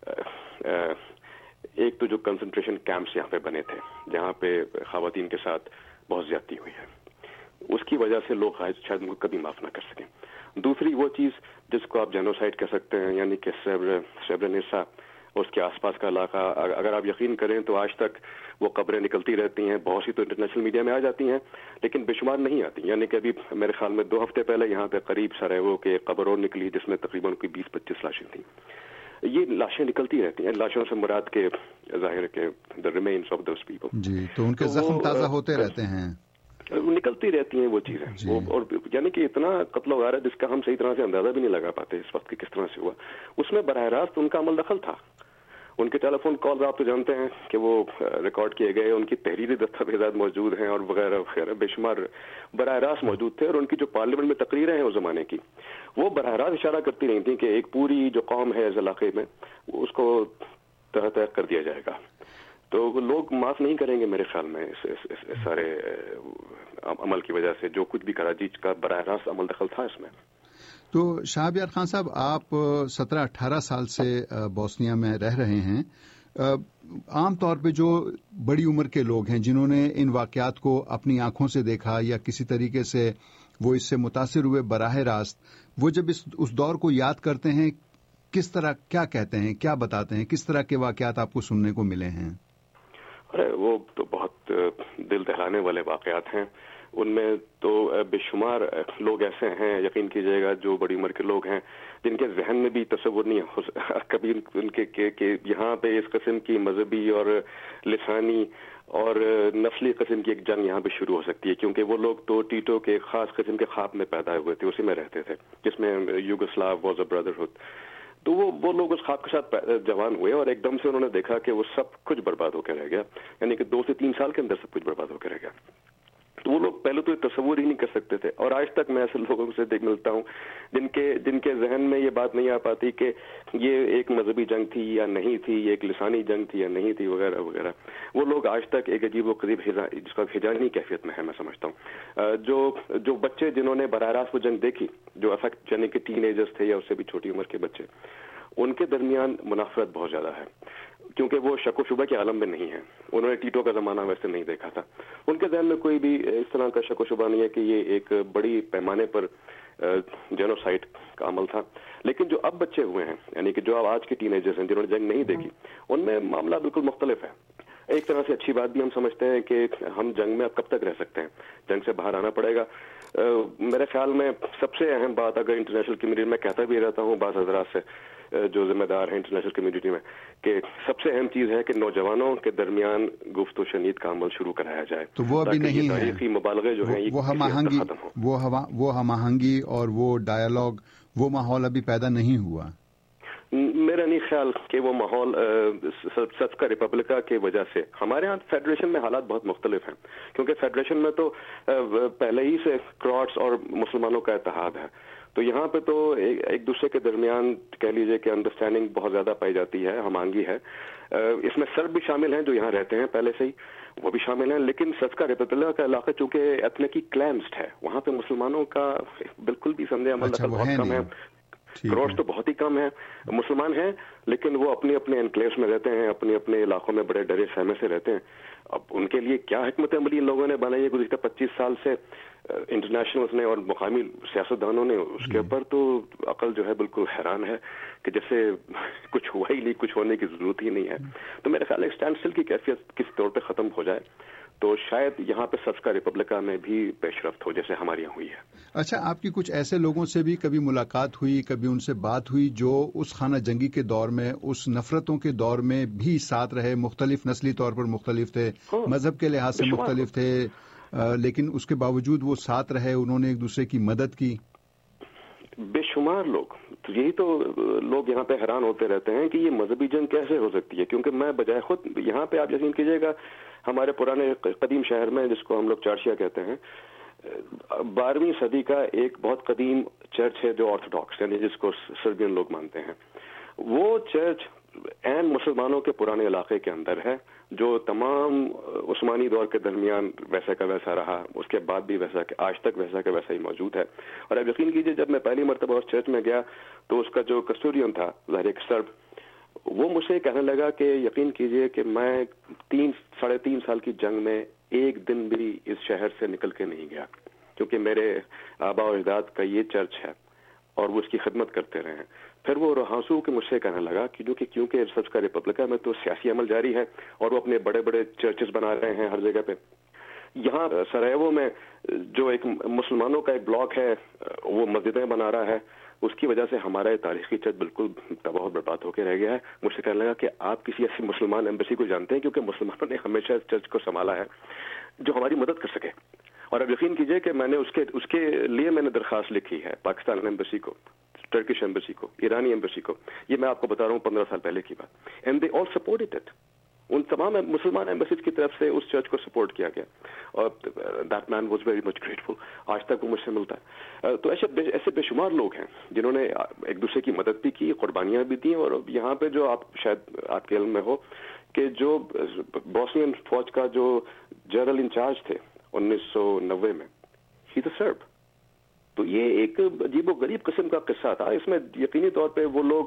ایک تو جو کنسنٹریشن کیمپس یہاں پہ بنے تھے جہاں پہ خواتین کے ساتھ بہت زیادتی ہوئی ہے، اس کی وجہ سے لوگ شاید ان کو کبھی معاف نہ کر سکیں۔ دوسری وہ چیز جس کو آپ جینوسائڈ کہہ سکتے ہیں، یعنی کہ سربرینیسا اور اس کے آس پاس کا علاقہ، اگر آپ یقین کریں تو آج تک وہ قبریں نکلتی رہتی ہیں، بہت سی تو انٹرنیشنل میڈیا میں آ جاتی ہیں لیکن بے شمار نہیں آتی۔ یعنی کہ ابھی میرے خیال میں 2 ہفتے پہلے یہاں پہ قریب سرائیو کے قبر اور نکلی جس میں تقریباً کوئی 20-25 لاشیں تھیں۔ یہ لاشیں نکلتی رہتی ہیں، لاشوں سے مراد کے ظاہر کے the remains of those people۔ جی، تو ان کے زخم تازہ ہوتے رہتے ہیں، نکلتی رہتی ہیں وہ چیزیں، اور یعنی کہ اتنا قتل و غارت جس کا ہم صحیح طرح سے اندازہ بھی نہیں لگا پاتے اس وقت کہ کس طرح سے ہوا، اس میں براہ راست ان کا عمل دخل تھا۔ ان کے ٹیلی فون کالز آپ تو جانتے ہیں کہ وہ ریکارڈ کیے گئے، ان کی تحریری دستاویزات موجود ہیں اور وغیرہ وغیرہ، بے شمار براہ راست موجود تھے، اور ان کی جو پارلیمنٹ میں تقریریں ہیں اس زمانے کی، وہ براہ راست اشارہ کرتی رہی تھیں کہ ایک پوری جو قوم ہے اس علاقے میں اس کو تہہ تہہ کر دیا جائے گا۔ تو وہ لوگ معاف نہیں کریں گے میرے خیال میں اس سارے عمل کی وجہ سے، جو کچھ بھی کراچیچ کا براہ راست عمل دخل تھا اس میں۔ تو شہابیار خان صاحب، آپ 17-18 سال سے بوسنیا میں رہ رہے ہیں، عام طور پہ جو بڑی عمر کے لوگ ہیں جنہوں نے ان واقعات کو اپنی آنکھوں سے دیکھا یا کسی طریقے سے وہ اس سے متاثر ہوئے براہ راست، وہ جب اس دور کو یاد کرتے ہیں کس طرح کیا کہتے ہیں، کیا بتاتے ہیں، کس طرح کے واقعات آپ کو سننے کو ملے ہیں؟ ارے وہ تو بہت دل دہلانے والے واقعات ہیں. ان میں تو بے شمار لوگ ایسے ہیں، یقین کیجیے گا، جو بڑی عمر کے لوگ ہیں جن کے ذہن میں بھی تصور نہیں کبھی ان کے کہ یہاں پہ اس قسم کی مذہبی اور لسانی اور نسلی قسم کی ایک جنگ یہاں پہ شروع ہو سکتی ہے، کیونکہ وہ لوگ تو ٹیٹو کے خاص قسم کے خواب میں پیدا ہوئے تھے، اسی میں رہتے تھے جس میں یوگوسلاو واز اے برادرہڈ. تو وہ لوگ اس خواب کے ساتھ جوان ہوئے اور ایک دم سے انہوں نے دیکھا کہ وہ سب کچھ برباد ہو کے رہ گیا، یعنی کہ 2 سے 3 سال کے اندر سب کچھ برباد ہو کے رہ گیا. تو وہ لوگ پہلے تو تصور ہی نہیں کر سکتے تھے، اور آج تک میں ایسے لوگوں سے ملتا ہوں جن کے ذہن میں یہ بات نہیں آ پاتی کہ یہ ایک مذہبی جنگ تھی یا نہیں تھی، یہ ایک لسانی جنگ تھی یا نہیں تھی، وغیرہ وغیرہ. وہ لوگ آج تک ایک عجیب و غریب جس کا ہجانی کیفیت میں ہے، میں سمجھتا ہوں. جو بچے جنہوں نے براہ راست وہ جنگ دیکھی، جو افیکٹ یعنی کہ ٹین ایجرز تھے یا اس سے بھی چھوٹی عمر کے بچے، ان کے درمیان منافرت بہت زیادہ ہے، کیونکہ وہ شک و شبہ کے عالم میں نہیں ہیں. انہوں نے ٹیٹو کا زمانہ ویسے نہیں دیکھا تھا، ان کے ذہن میں کوئی بھی اس طرح کا شک و شبہ نہیں ہے کہ یہ ایک بڑی پیمانے پر جینوسائڈ کا عمل تھا. لیکن جو اب بچے ہوئے ہیں، یعنی کہ جو اب آج کے ٹین ایجرز ہیں جنہوں نے جنگ نہیں دیکھی، ان میں معاملہ بالکل مختلف ہے. ایک طرح سے اچھی بات بھی ہم سمجھتے ہیں کہ ہم جنگ میں اب کب تک رہ سکتے ہیں، جنگ سے باہر آنا پڑے گا. میرے خیال میں سب سے اہم بات، اگر انٹرنیشنل کمیونٹی میں کہتا بھی رہتا ہوں بعض حضرات سے جو ذمہ دار ہیں انٹرنیشنل کمیونٹی میں، کہ سب سے اہم چیز ہے کہ نوجوانوں کے درمیان گفت و شنید کا عمل شروع کرایا جائے. تو وہ ابھی نہیں ہے، تاریخی مبالغے جو ہیں وہ ہم آہنگی اور وہ ڈائیلاگ، وہ ماحول ابھی پیدا نہیں ہوا. میرا نہیں خیال کہ وہ ماحول صدقہ ریپبلکا کی وجہ سے. ہمارے ہاں فیڈریشن میں حالات بہت مختلف ہیں، کیونکہ فیڈریشن میں تو پہلے ہی سے کراٹس اور مسلمانوں کا اتحاد ہے. تو یہاں پہ تو ایک دوسرے کے درمیان کہہ لیجئے کہ انڈرسٹینڈنگ بہت زیادہ پائی جاتی ہے، ہم آہنگی ہے. اس میں سرب بھی شامل ہیں جو یہاں رہتے ہیں پہلے سے ہی، وہ بھی شامل ہیں. لیکن صدقہ ریپبلکا کا علاقہ چونکہ ایتھنیکلی کلینسڈ ہے، وہاں پہ مسلمانوں کا بالکل بھی سمجھے عمل بہت کم ہے. کروڑ تو بہت ہی کم ہے، مسلمان ہیں لیکن وہ اپنے انکلیوز میں رہتے ہیں، اپنے علاقوں میں بڑے ڈرے سہمے سے رہتے ہیں. اب ان کے لیے کیا حکمت عملی ان لوگوں نے بنائی ہے گزشتہ 25 سال سے، انٹرنیشنل نے اور مقامی سیاستدانوں نے، اس کے اوپر تو عقل جو ہے بالکل حیران ہے کہ جیسے کچھ ہوا ہی نہیں، کچھ ہونے کی ضرورت ہی نہیں ہے. تو میرے خیال ہے اسٹینڈ اسٹل کی کیفیت کس طور پہ ختم ہو جائے تو شاید یہاں پہ صدقہ ریپبلکا میں بھی پیش رفت ہو جیسے ہمارے یہاں ہوئی ہے. اچھا، آپ کی کچھ ایسے لوگوں سے بھی کبھی ملاقات ہوئی، کبھی ان سے بات ہوئی جو اس خانہ جنگی کے دور میں، اس نفرتوں کے دور میں بھی ساتھ رہے، مختلف نسلی طور پر مختلف تھے، مذہب کے لحاظ سے مختلف تھے، لیکن اس کے باوجود وہ ساتھ رہے، انہوں نے ایک دوسرے کی مدد کی؟ بے شمار لوگ. تو یہی تو لوگ یہاں پہ حیران ہوتے رہتے ہیں کہ یہ مذہبی جنگ کیسے ہو سکتی ہے. کیونکہ میں بجائے خود یہاں پہ، آپ یقین کیجیے گا، ہمارے پرانے قدیم شہر میں جس کو ہم لوگ چارشیا کہتے ہیں، 12ویں صدی کا ایک بہت قدیم چرچ ہے جو آرتھوڈاکس یعنی جس کو سربین لوگ مانتے ہیں. وہ چرچ عین مسلمانوں کے پرانے علاقے کے اندر ہے، جو تمام عثمانی دور کے درمیان ویسا کا ویسا رہا، اس کے بعد بھی ویسا کہ آج تک ویسا کا ویسا ہی موجود ہے. اور اب یقین کیجیے جب میں پہلی مرتبہ اس چرچ میں گیا تو اس کا جو کسٹوڈین تھا، ظاہر ایک سرب، وہ مجھ سے کہنے لگا کہ یقین کیجیے کہ میں 3-3.5 سال کی جنگ میں ایک دن بھی اس شہر سے نکل کے نہیں گیا، کیونکہ میرے آبا و اجداد کا یہ چرچ ہے اور وہ اس کی خدمت کرتے رہے ہیں. پھر وہ ہنسو کے مجھ سے کہنے لگا کہ کیونکہ صدقہ ریپبلکا میں تو سیاسی عمل جاری ہے اور وہ اپنے بڑے بڑے چرچز بنا رہے ہیں ہر جگہ پہ. یہاں سرائیوو میں جو ایک مسلمانوں کا ایک بلاک ہے وہ مسجدیں بنا رہا ہے، اس کی وجہ سے ہمارا یہ تاریخی چرچ بالکل تباہ و برباد ہو کے رہ گیا ہے. مجھ سے کہنے لگا کہ آپ کسی ایسی مسلمان ایمبیسی کو جانتے ہیں، کیونکہ مسلمانوں نے ہمیشہ اس چرچ کو سنبھالا ہے، جو ہماری مدد کر سکے. اور اب یقین کیجئے کہ میں نے اس کے لیے میں نے درخواست لکھی ہے پاکستان ایمبیسی کو، ٹرکش ایمبیسی کو، ایرانی ایمبیسی کو. یہ میں آپ کو بتا رہا ہوں 15 سال پہلے کی بات. And they all supported it. ان تمام مسلمان ایمبیسیز کی طرف سے اس چرچ کو سپورٹ کیا گیا اور that man was very much grateful. آج تک وہ مجھ سے ملتا ہے. تو ایسے بے شمار لوگ ہیں جنہوں نے ایک دوسرے کی مدد بھی کی، قربانیاں بھی دیں. اور یہاں پہ جو آپ شاید آپ کے علم میں ہو کہ جو بوسنین فوج کا جو جنرل انچارج تھے 1990 میں، ہی تھا سرب. تو یہ ایک عجیب و غریب قسم کا قصہ تھا. اس میں یقینی طور پہ وہ لوگ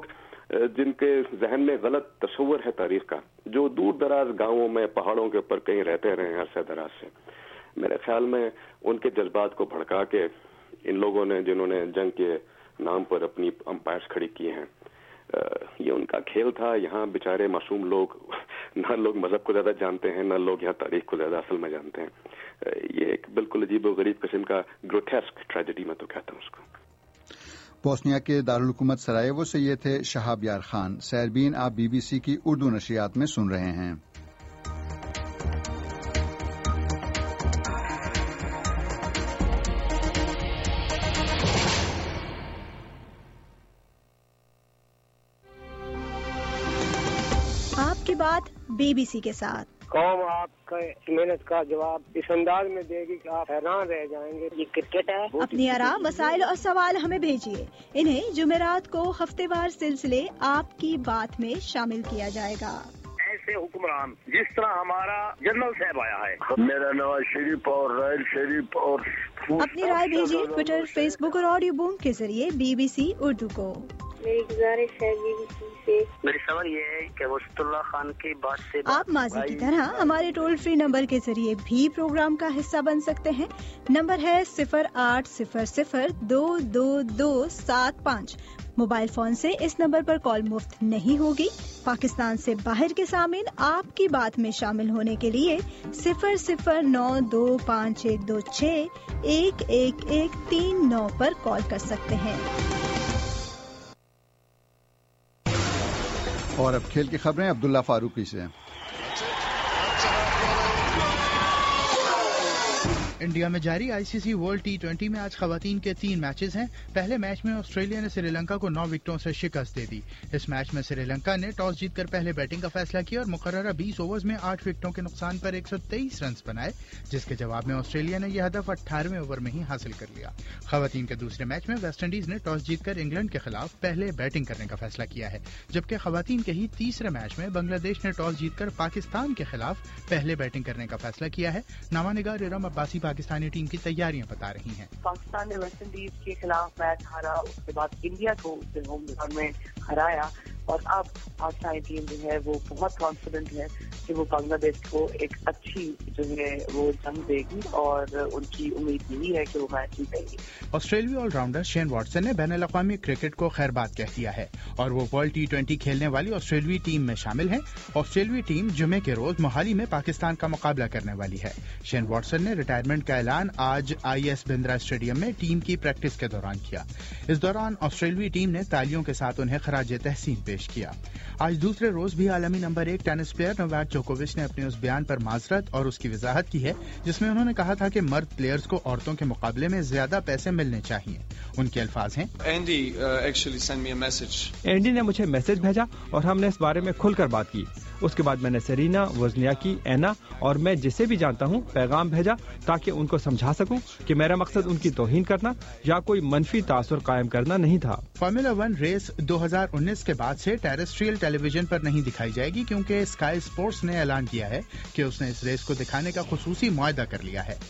جن کے ذہن میں غلط تصور ہے تاریخ کا، جو دور دراز گاؤں میں پہاڑوں کے اوپر کہیں رہتے رہے ہیں عرصہ دراز سے، میرے خیال میں ان کے جذبات کو بھڑکا کے ان لوگوں نے جنہوں نے جنگ کے نام پر اپنی امپائرز کھڑی کی ہیں، یہ ان کا کھیل تھا. یہاں بیچارے معصوم لوگ، نہ لوگ مذہب کو زیادہ جانتے ہیں، نہ لوگ یہاں تاریخ کو زیادہ اصل میں جانتے ہیں. یہ ایک بالکل عجیب و غریب قسم کا گروٹیسک ٹریجڈی میں تو کہتا ہوں اس کو. بوسنیا کے دارالحکومت سرائیوو سے یہ تھے شہاب یار خان. سیربین آپ BBC کی اردو نشریات میں سن رہے ہیں. آپ کی بات BBC کے ساتھ. قوم آپ کا محنت کا جواب اس انداز میں دے گی کہ آپ حیران رہ جائیں گے. یہ کرکٹ ہے. اپنی آراء، مسائل اور سوال ہمیں بھیجیے. انہیں جمعرات کو ہفتے وار سلسلے آپ کی بات میں شامل کیا جائے گا. ایسے حکمران جس طرح ہمارا جنرل صاحب آیا ہے. میرا نواز شریف اور رائل شریف اور اپنی رائے بھیجیے ٹویٹر، فیس بک اور آڈیو بوم کے ذریعے BBC اردو کو. میری گزارش ہے BBC سے. میری سوال یہ ہے کہ وسط اللہ خان کی بات سے آپ ماضی کی طرح ہمارے ٹول فری نمبر کے ذریعے بھی پروگرام کا حصہ بن سکتے ہیں. نمبر ہے 0800-222-75. موبائل فون سے اس نمبر پر کال مفت نہیں ہوگی. پاکستان سے باہر کے سامعین آپ کی بات میں شامل ہونے کے لیے 009256111139 پر کال کر سکتے ہیں. اور اب کھیل کی خبریں عبداللہ فاروقی سے. انڈیا میں جاری ICC ورلڈ T20 میں آج خواتین کے 3 میچز ہیں. پہلے میچ میں آسٹریلیا نے سری لنکا کو 9 وکٹوں سے شکست دے دی. اس میچ میں سری لنکا نے ٹاس جیت کر پہلے بیٹنگ کا فیصلہ کیا اور مقررہ 20 اوورز میں 8 وکٹوں کے نقصان پر 123 رنز بنائے، جس کے جواب میں آسٹریلیا نے یہ ہدف 18ویں اوور میں ہی حاصل کر لیا. خواتین کے دوسرے میچ میں ویسٹ انڈیز نے ٹاس جیت کر انگلینڈ کے خلاف پہلے بیٹنگ کرنے کا فیصلہ کیا ہے، جبکہ خواتین کے ہی تیسرے میچ میں بنگلہ دیش نے ٹاس جیت کر پاکستان کے خلاف پہلے بیٹنگ کرنے کا فیصلہ کیا ہے. نامہ نگار ارم عباسی پاکستانی ٹیم کی تیاریاں بتا رہی ہیں. پاکستان نے ویسٹ انڈیز کے خلاف میچ ہارا، اس کے بعد انڈیا کو ہوم گراؤنڈ میں ہرایا، اور اب پاکستانی ٹیم جو ہے وہ بہت کانفیڈنٹ ہے کہ وہ بنگلہ دیش کو ایک اچھی جو ہے وہ جنگ دے گی، اور ان کی امید یہی ہے کہ وہ میچ جیتیں گی. آسٹریلوی آل راؤنڈر شین واٹسن نے بین الاقوامی کرکٹ کو خیر بات کہہ دیا ہے اور وہ ورلڈ T20 کھیلنے والی آسٹریلوی ٹیم میں شامل ہیں. آسٹریلوی ٹیم جمعے کے روز موہالی میں پاکستان کا مقابلہ کرنے والی ہے. شین واٹسن نے ریٹائرمنٹ کا اعلان آج IS بندرا اسٹیڈیم میں ٹیم کی پریکٹس کے دوران کیا. اس دوران آسٹریلوی ٹیم نے تالیوں کے ساتھ انہیں خراج تحسین پیش کیا. آج دوسرے روز بھی عالمی نمبر 1 ٹینس پلیئر نوواک جوکووچ نے اپنے اس بیان پر معذرت اور اس کی وضاحت کی ہے جس میں انہوں نے کہا تھا کہ مرد پلیئرز کو عورتوں کے مقابلے میں زیادہ پیسے ملنے چاہیے. ان کے الفاظ ہیں، اینڈی نے مجھے میسج بھیجا اور ہم نے اس بارے میں کھل کر بات کی. اس کے بعد میں نے سرینا، وزنیاکی، اینا اور میں جسے بھی جانتا ہوں پیغام بھیجا تاکہ ان کو سمجھا سکوں کہ میرا مقصد ان کی توہین کرنا یا کوئی منفی تاثر قائم کرنا نہیں تھا. فارمولا 1 ریس 2019 کے بعد سے ٹیریسٹریل ٹیلی ویژن پر نہیں دکھائی جائے گی کیونکہ اسکائی اسپورٹس نے اعلان کیا ہے کہ اس نے اس ریس کو دکھانے کا خصوصی معاہدہ کر لیا ہے.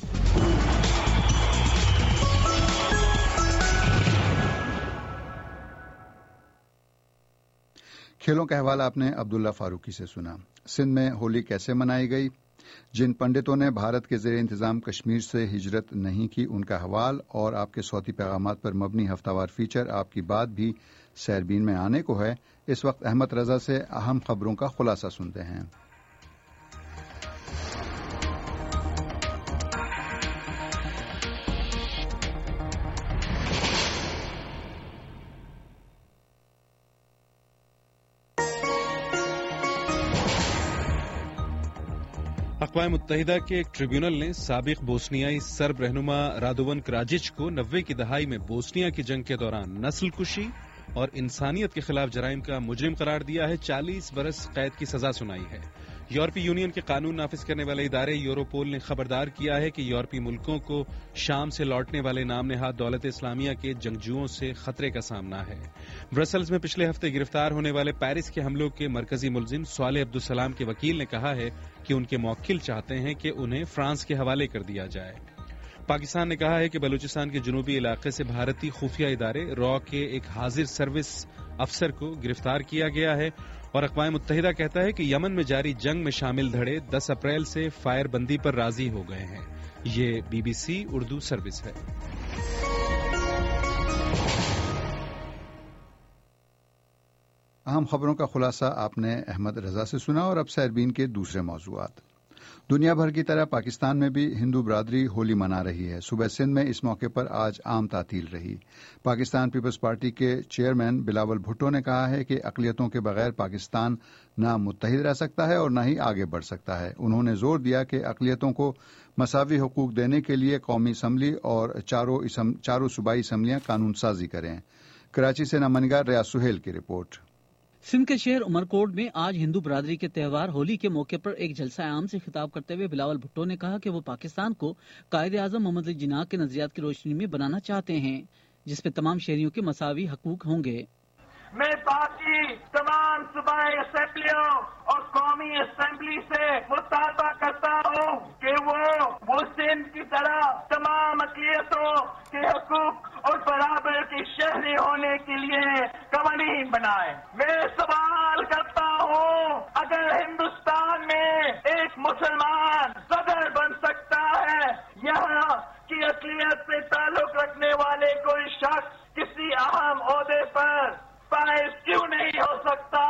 کھیلوں کا حوالہ آپ نے عبداللہ فاروقی سے سنا. سندھ میں ہولی کیسے منائی گئی؟ جن پنڈتوں نے بھارت کے زیر انتظام کشمیر سے ہجرت نہیں کی ان کا حوال اور آپ کے صوتی پیغامات پر مبنی ہفتہ وار فیچر آپ کی بات بھی سیربین میں آنے کو ہے. اس وقت احمد رضا سے اہم خبروں کا خلاصہ سنتے ہیں. اقوام متحدہ کے ایک ٹریبیونل نے سابق بوسنیائی سرب رہنما رادوون کراجچ کو 90 کی دہائی میں بوسنیا کی جنگ کے دوران نسل کشی اور انسانیت کے خلاف جرائم کا مجرم قرار دیا ہے. 40 برس قید کی سزا سنائی ہے. یورپی یونین کے قانون نافذ کرنے والے ادارے یوروپول نے خبردار کیا ہے کہ یورپی ملکوں کو شام سے لوٹنے والے نام نہاد دولت اسلامیہ کے جنگجوؤں سے خطرے کا سامنا ہے. برسلز میں پچھلے ہفتے گرفتار ہونے والے پیرس کے حملوں کے مرکزی ملزم صالح عبدالسلام کے وکیل نے کہا ہے کہ ان کے موکل چاہتے ہیں کہ انہیں فرانس کے حوالے کر دیا جائے. پاکستان نے کہا ہے کہ بلوچستان کے جنوبی علاقے سے بھارتی خفیہ ادارے را کے ایک حاضر سروس افسر کو گرفتار کیا گیا ہے، اور اقوام متحدہ کہتا ہے کہ یمن میں جاری جنگ میں شامل دھڑے 10 اپریل سے فائر بندی پر راضی ہو گئے ہیں۔ یہ BBC اردو سروس ہے۔ اہم خبروں کا خلاصہ آپ نے احمد رضا سے سنا، اور اب سیربین کے دوسرے موضوعات۔ دنیا بھر کی طرح پاکستان میں بھی ہندو برادری ہولی منا رہی ہے۔ صوبہ سندھ میں اس موقع پر آج عام تعطیل رہی۔ پاکستان پیپلز پارٹی کے چیئرمین بلاول بھٹو نے کہا ہے کہ اقلیتوں کے بغیر پاکستان نہ متحد رہ سکتا ہے اور نہ ہی آگے بڑھ سکتا ہے۔ انہوں نے زور دیا کہ اقلیتوں کو مساوی حقوق دینے کے لیے قومی اسمبلی اور چاروں صوبائی اسمبلیاں قانون سازی کریں۔ کراچی سے نامنگار ریاض سہیل کی رپورٹ۔ سندھ کے شہر عمرکوٹ میں آج ہندو برادری کے تہوار ہولی کے موقع پر ایک جلسہ عام سے خطاب کرتے ہوئے بلاول بھٹو نے کہا کہ وہ پاکستان کو قائد اعظم محمد علی جناح کے نظریات کی روشنی میں بنانا چاہتے ہیں، جس پہ تمام شہریوں کے مساوی حقوق ہوں گے۔ میں باقی تمام صوبائی اسمبلیوں اور قومی اسمبلی سے مطالبہ کرتا ہوں کہ وہ سندھ کی طرح تمام اقلیتوں کے حقوق اور برابر کے شہری ہونے کے لیے قوانین بنائیں۔ میں سوال کرتا ہوں، اگر ہندوستان میں ایک مسلمان صدر بن سکتا ہے، یہاں کی اقلیت سے تعلق رکھنے والے کوئی شخص کسی اہم عہدے پر فائز کیوں نہیں ہو سکتا؟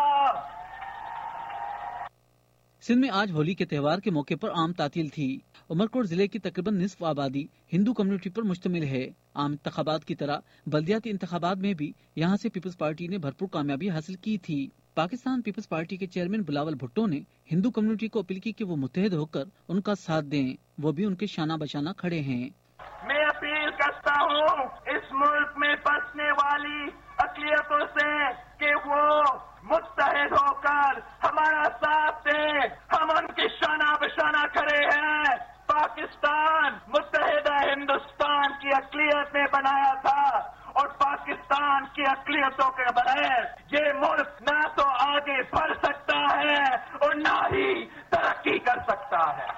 سندھ میں آج ہولی کے تہوار کے موقع پر عام تعطیل تھی۔ عمرکوٹ ضلع کی تقریباً نصف آبادی ہندو کمیونٹی پر مشتمل ہے۔ عام انتخابات کی طرح بلدیاتی انتخابات میں بھی یہاں سے پیپلز پارٹی نے بھرپور کامیابی حاصل کی تھی۔ پاکستان پیپلز پارٹی کے chairman Bilawal Bhutto Hindu community community کو اپیل کی کہ وہ متحد ہو کر ان کا ساتھ دیں، وہ بھی ان کے شانہ بشانہ کھڑے ہیں۔ میں اپیل کرتا ہوں اس ملک میں بسنے والی اقلیتوں سے کہ وہ متحد ہو کر ہمارا ساتھ دیں، ہم ان کے شانہ بشانہ کھڑے ہیں۔ پاکستان متحدہ ہندوستان کی اقلیت نے بنایا تھا، اور پاکستان کی اقلیتوں کے بغیر یہ ملک نہ تو آگے بڑھ سکتا ہے اور نہ ہی ترقی کر سکتا ہے۔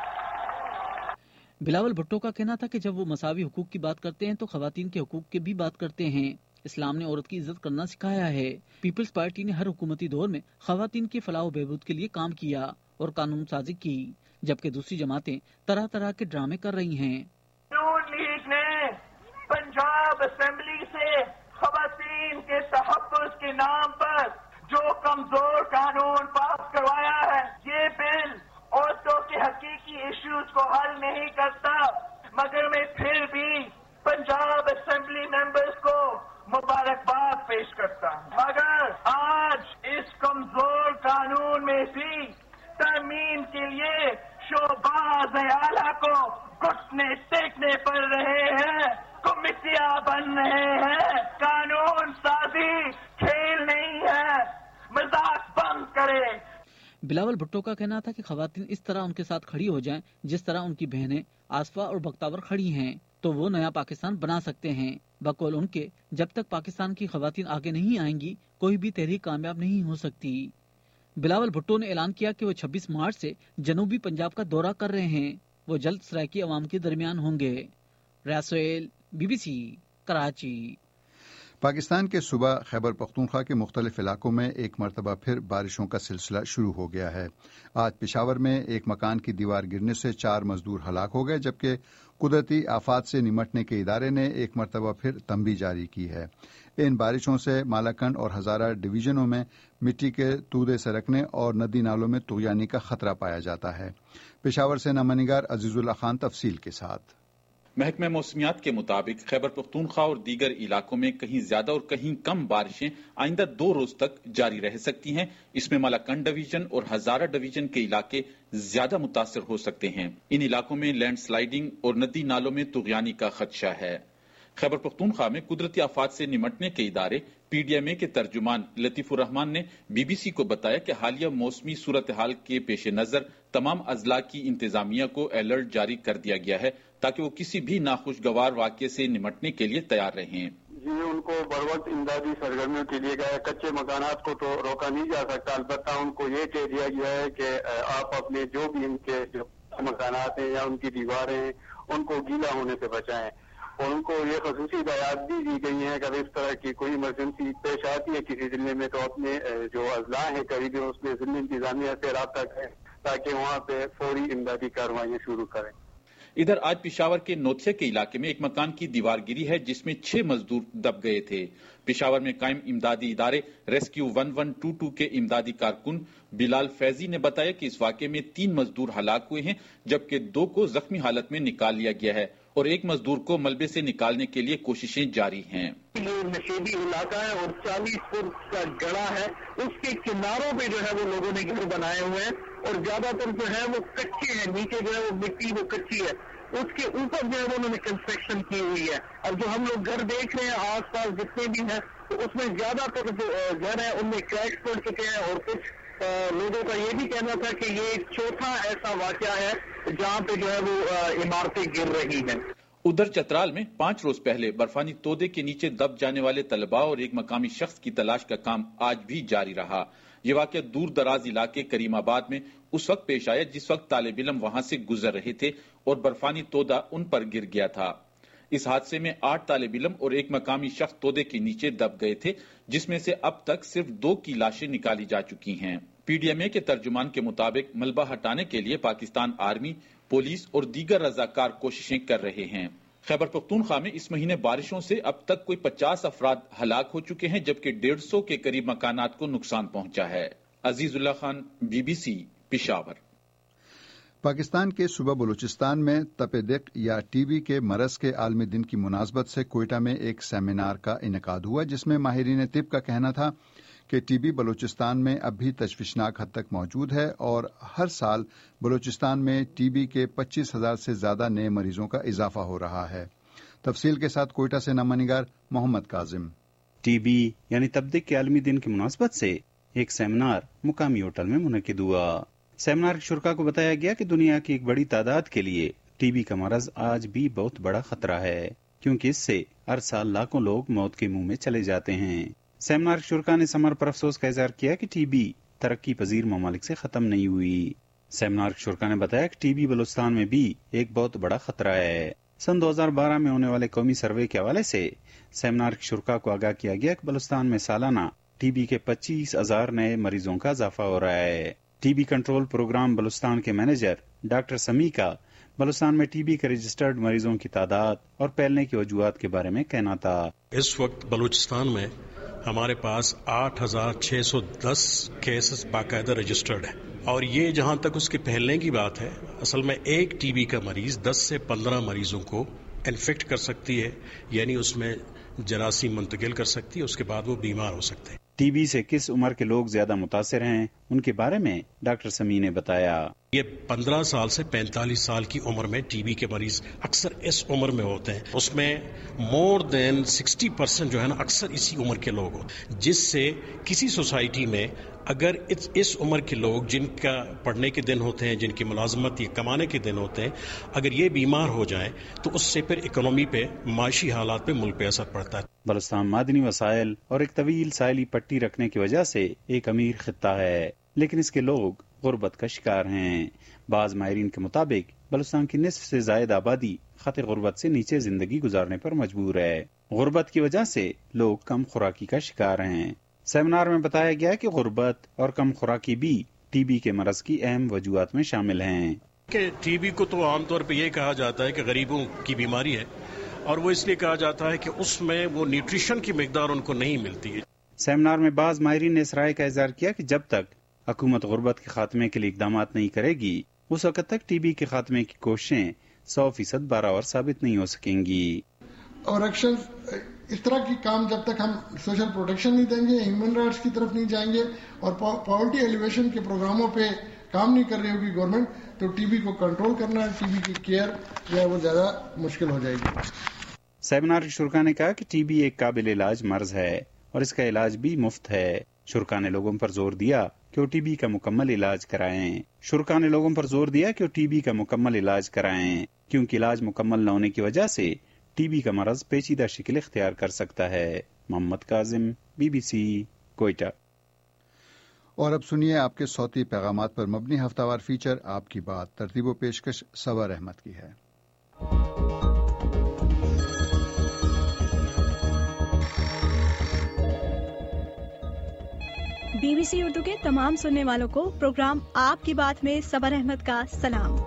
بلاول بھٹو کا کہنا تھا کہ جب وہ مساوی حقوق کی بات کرتے ہیں تو خواتین کے حقوق کی بھی بات کرتے ہیں۔ اسلام نے عورت کی عزت کرنا سکھایا ہے۔ پیپلز پارٹی نے ہر حکومتی دور میں خواتین کی فلاح و بہبود کے لیے کام کیا اور قانون سازی کی، جبکہ دوسری جماعتیں طرح طرح کے ڈرامے کر رہی ہیں۔ نون لیگ نے پنجاب اسمبلی سے خواتین کے تحفظ کے نام پر جو کمزور قانون پاس کروایا ہے، یہ بل عورتوں کے حقیقی ایشوز کو حل نہیں کرتا، مگر میں پھر بھی پنجاب اسمبلی ممبرز کو مبارکباد پیش کرتا ہوں۔ مگر آج اس کمزور قانون میں بھی ترمیم کے لیے شعباز اعلیٰ کو گھٹنے ٹیکنے پڑ رہے ہیں، کمیٹیاں بن رہے ہیں۔ قانون سازی کھیل نہیں ہے، مذاق بند کرے۔ بلاول بھٹو کا کہنا تھا کہ خواتین اس طرح ان کے ساتھ کھڑی ہو جائیں جس طرح ان کی بہنیں آصفہ اور بختاور کھڑی ہیں تو وہ نیا پاکستان بنا سکتے ہیں۔ بقول ان کے جب تک پاکستان کی خواتین آگے نہیں آئیں گی کوئی بھی تحریک کامیاب نہیں ہو سکتی۔ بلاول بھٹو نے اعلان کیا کہ وہ 26 مارچ سے جنوبی پنجاب کا دورہ کر رہے ہیں۔ وہ جلد سرائکی عوام کے درمیان ہوں گے۔ ریاض سہیل، BBC، کراچی۔ پاکستان کے صوبہ خیبر پختونخوا کے مختلف علاقوں میں ایک مرتبہ پھر بارشوں کا سلسلہ شروع ہو گیا ہے۔ آج پشاور میں ایک مکان کی دیوار گرنے سے 4 مزدور ہلاک ہو گئے، جبکہ قدرتی آفات سے نمٹنے کے ادارے نے ایک مرتبہ پھر تنبیہ جاری کی ہے۔ ان بارشوں سے مالاکنڈ اور ہزارہ ڈویژنوں میں مٹی کے تودے سرکنے اور ندی نالوں میں طغیانی کا خطرہ پایا جاتا ہے۔ پشاور سے نامہ نگار عزیز اللہ خان تفصیل کے ساتھ۔ محکمہ موسمیات کے مطابق خیبر پختونخوا اور دیگر علاقوں میں کہیں زیادہ اور کہیں کم بارشیں آئندہ 2 روز تک جاری رہ سکتی ہیں۔ اس میں مالاکنڈ ڈویژن اور ہزارہ ڈویژن کے علاقے زیادہ متاثر ہو سکتے ہیں۔ ان علاقوں میں لینڈ سلائیڈنگ اور ندی نالوں میں طغیانی کا خدشہ ہے۔ خیبر پختونخوا میں قدرتی آفات سے نمٹنے کے ادارے PDMA کے ترجمان لطیف الرحمان نے BBC کو بتایا کہ حالیہ موسمی صورتحال کے پیش نظر تمام اضلاع کی انتظامیہ کو الرٹ جاری کر دیا گیا ہے تاکہ وہ کسی بھی ناخوشگوار واقعے سے نمٹنے کے لیے تیار رہیں۔ جی ان کو بروقت امدادی سرگرمیوں کے لیے گئے، کچے مکانات کو تو روکا نہیں جا سکتا، البتہ ان کو یہ کہہ دیا گیا ہے کہ آپ اپنے جو بھی ان کے مکانات ہیں یا ان کی دیواریں ہیں ان کو گیلا ہونے سے بچائیں، اور ان کو یہ خصوصی ہدایات بھی دی گئی ہیں کہ اگر اس طرح کی کوئی ایمرجنسی پیش آتی ہے کسی ضلع میں تو اپنے جو اضلاع ہیں قریبی اس میں ضلع انتظامیہ سے رابطہ کریں تاکہ وہاں پہ فوری امدادی کارروائیاں شروع کریں۔ ادھر آج پشاور کے نوتھیا کے علاقے میں ایک مکان کی دیوار گری ہے جس میں 6 مزدور دب گئے تھے۔ پشاور میں قائم امدادی ادارے ریسکیو 1122 کے امدادی کارکن بلال فیضی نے بتایا کہ اس واقعے میں 3 مزدور ہلاک ہوئے ہیں جبکہ 2 کو زخمی حالت میں نکال لیا گیا ہے اور ایک مزدور کو ملبے سے نکالنے کے لیے کوششیں جاری ہیں۔ یہ نشیبی علاقہ ہے اور 40 فٹ کا گڑا ہے، اس کے کناروں پہ جو ہے وہ لوگوں نے گھر بنائے ہوئے ہیں اور زیادہ تر جو ہے وہ کچے ہیں، نیچے جو ہے وہ مٹی وہ کچی ہے، اس کے اوپر جو ہے انہوں نے کنسٹرکشن کی ہوئی ہے۔ اب جو ہم لوگ گھر دیکھ رہے ہیں آس پاس جتنے بھی ہیں تو اس میں زیادہ تر جو گھر ہیں ان میں کریکس پڑ چکے ہیں اور کچھ لوگوں کا یہ بھی کہنا تھا کہ یہ چوتھا ایسا واقعہ ہے جہاں پہ جو ہے وہ عمارتیں گر رہی ہیں۔ ادھر چترال میں 5 روز پہلے برفانی تودے کے نیچے دب جانے والے طلباء اور ایک مقامی شخص کی تلاش کا کام آج بھی جاری رہا۔ یہ واقعہ دور دراز علاقے کریم آباد میں اس وقت پیش آیا جس وقت طالب علم وہاں سے گزر رہے تھے اور برفانی تودا ان پر گر گیا تھا۔ اس حادثے میں 8 طالب علم اور ایک مقامی شخص تودے کے نیچے دب گئے تھے جس میں سے اب تک صرف 2 کی لاشیں نکالی جا چکی ہیں۔ پی ڈی ایم اے کے ترجمان کے مطابق ملبہ ہٹانے کے لیے پاکستان آرمی، پولیس اور دیگر رضاکار کوششیں کر رہے ہیں۔ خیبر پختونخوا میں اس مہینے بارشوں سے اب تک کوئی 50 افراد ہلاک ہو چکے ہیں جبکہ 150 کے قریب مکانات کو نقصان پہنچا ہے۔ عزیز اللہ خان، BBC، پشاور۔ پاکستان کے صوبہ بلوچستان میں تپ دق یا ٹی بی کے مرض کے عالمی دن کی مناسبت سے کوئٹہ میں ایک سیمینار کا انعقاد ہوا جس میں ماہرین طب کا کہنا تھا کہ ٹی بی بلوچستان میں اب بھی تشویشناک حد تک موجود ہے اور ہر سال بلوچستان میں ٹی بی کے 25,000 سے زیادہ نئے مریضوں کا اضافہ ہو رہا ہے۔ تفصیل کے ساتھ کوئٹہ سے نامہ نگار محمد کاظم۔ ٹی بی یعنی تپ دق کے عالمی دن کی مناسبت سے ایک سیمینار مقامی ہوٹل میں منعقد ہوا۔ سیمینار کے شرکاء کو بتایا گیا کہ دنیا کی ایک بڑی تعداد کے لیے ٹی بی کا مرض آج بھی بہت بڑا خطرہ ہے کیونکہ اس سے ہر سال لاکھوں لوگ موت کے منہ میں چلے جاتے ہیں۔ سیمینار کے شرکاء نے ثمر پر افسوس کا اظہار کیا کہ ٹی بی ترقی پذیر ممالک سے ختم نہیں ہوئی۔ سیمینار کے شرکاء نے بتایا کہ ٹی بی بلوچستان میں بھی ایک بہت بڑا خطرہ ہے۔ سن 2012 میں ہونے والے قومی سروے کے حوالے سے سیمینار کے شرکاء کو آگاہ کیا گیا کہ بلوچستان میں سالانہ ٹی بی کے 25,000 نئے مریضوں کا اضافہ ہو رہا ہے۔ T B control programme Balochistan کے مینیجر ڈاکٹر سمی کا بلوچستان میں ٹی بی کے رجسٹرڈ مریضوں کی تعداد اور پھیلنے کی وجوہات کے بارے میں کہنا تھا۔ اس وقت بلوچستان میں ہمارے پاس 8,610 کیسز باقاعدہ رجسٹرڈ ہیں اور یہ جہاں تک اس کے پھیلنے کی بات ہے اصل میں ایک ٹی بی کا مریض 10 سے 15 مریضوں کو انفیکٹ کر سکتی ہے، یعنی اس میں جراثیم منتقل کر سکتی ہے، اس کے بعد وہ بیمار ہو سکتے ہیں۔ ٹی بی سے کس عمر کے لوگ زیادہ متاثر ہیں ان کے بارے میں ڈاکٹر سمی نے بتایا۔ یہ 15 سال سے 45 سال کی عمر میں ٹی بی کے مریض اکثر اس عمر میں ہوتے ہیں، اس میں مور دین 60% جو ہے نا اکثر اسی عمر کے لوگ ہوتے ہیں، جس سے کسی سوسائٹی میں اگر اس عمر کے لوگ جن کا پڑھنے کے دن ہوتے ہیں، جن کی ملازمت یا کمانے کے دن ہوتے ہیں، اگر یہ بیمار ہو جائیں تو اس سے پھر اکنامی پہ، معاشی حالات پہ، ملک پہ اثر پڑتا ہے۔ بلوچستان معدنی وسائل اور ایک طویل ساحلی پٹی رکھنے کی وجہ سے ایک امیر خطہ ہے لیکن اس کے لوگ غربت کا شکار ہیں۔ بعض ماہرین کے مطابق بلوچستان کی نصف سے زائد آبادی خط غربت سے نیچے زندگی گزارنے پر مجبور ہے۔ غربت کی وجہ سے لوگ کم خوراکی کا شکار ہیں۔ سیمینار میں بتایا گیا کہ غربت اور کم خوراکی بھی ٹی بی کے مرض کی اہم وجوہات میں شامل ہیں۔ کہ ٹی بی کو تو عام طور پہ یہ کہا جاتا ہے کہ غریبوں کی بیماری ہے اور وہ اس لیے کہا جاتا ہے کہ اس میں وہ نیوٹریشن کی مقدار ان کو نہیں ملتی ہے۔ سیمینار میں بعض ماہرین نے اس رائے کا اظہار کیا کہ جب تک حکومت غربت کے خاتمے کے لیے اقدامات نہیں کرے گی اس وقت تک ٹی بی کے خاتمے کی کوششیں 100% برآور ثابت نہیں ہو سکیں گی۔ اور ایکشن اس طرح کی کام جب تک ہم سوشل پروٹیکشن نہیں دیں گے، ہیومن رائٹس کی طرف نہیں جائیں گے اور پاورٹی ایلیویشن کے پروگراموں پہ کام نہیں کر رہی ہوگی گورنمنٹ تو ٹی بی کو کنٹرول کرنا، ٹی بی کی کیئر جو ہے وہ زیادہ مشکل ہو جائے گی۔ سیمینار کے شرکاء نے کہا کہ ٹی بی ایک قابل علاج مرض ہے اور اس کا علاج بھی مفت ہے۔ شرکاء نے لوگوں پر زور دیا کہ وہ ٹی بی کا مکمل علاج کرائیں۔ شرکاء نے لوگوں پر زور دیا کہ وہ ٹی بی کا مکمل علاج کرائیں کیونکہ علاج مکمل نہ ہونے کی وجہ سے ٹی بی کا مرض پیچیدہ شکل اختیار کر سکتا ہے۔ محمد کاظم، BBC، کوئٹہ۔ और अब सुनिए आपके सौती पैगामात पर मबनी हफ्तावार फीचर आपकी बात। तरतीब व पेशकश सबर अहमद की है। BBC उर्दू के तमाम सुनने वालों को प्रोग्राम आपकी बात में सबर अहमद का सलाम।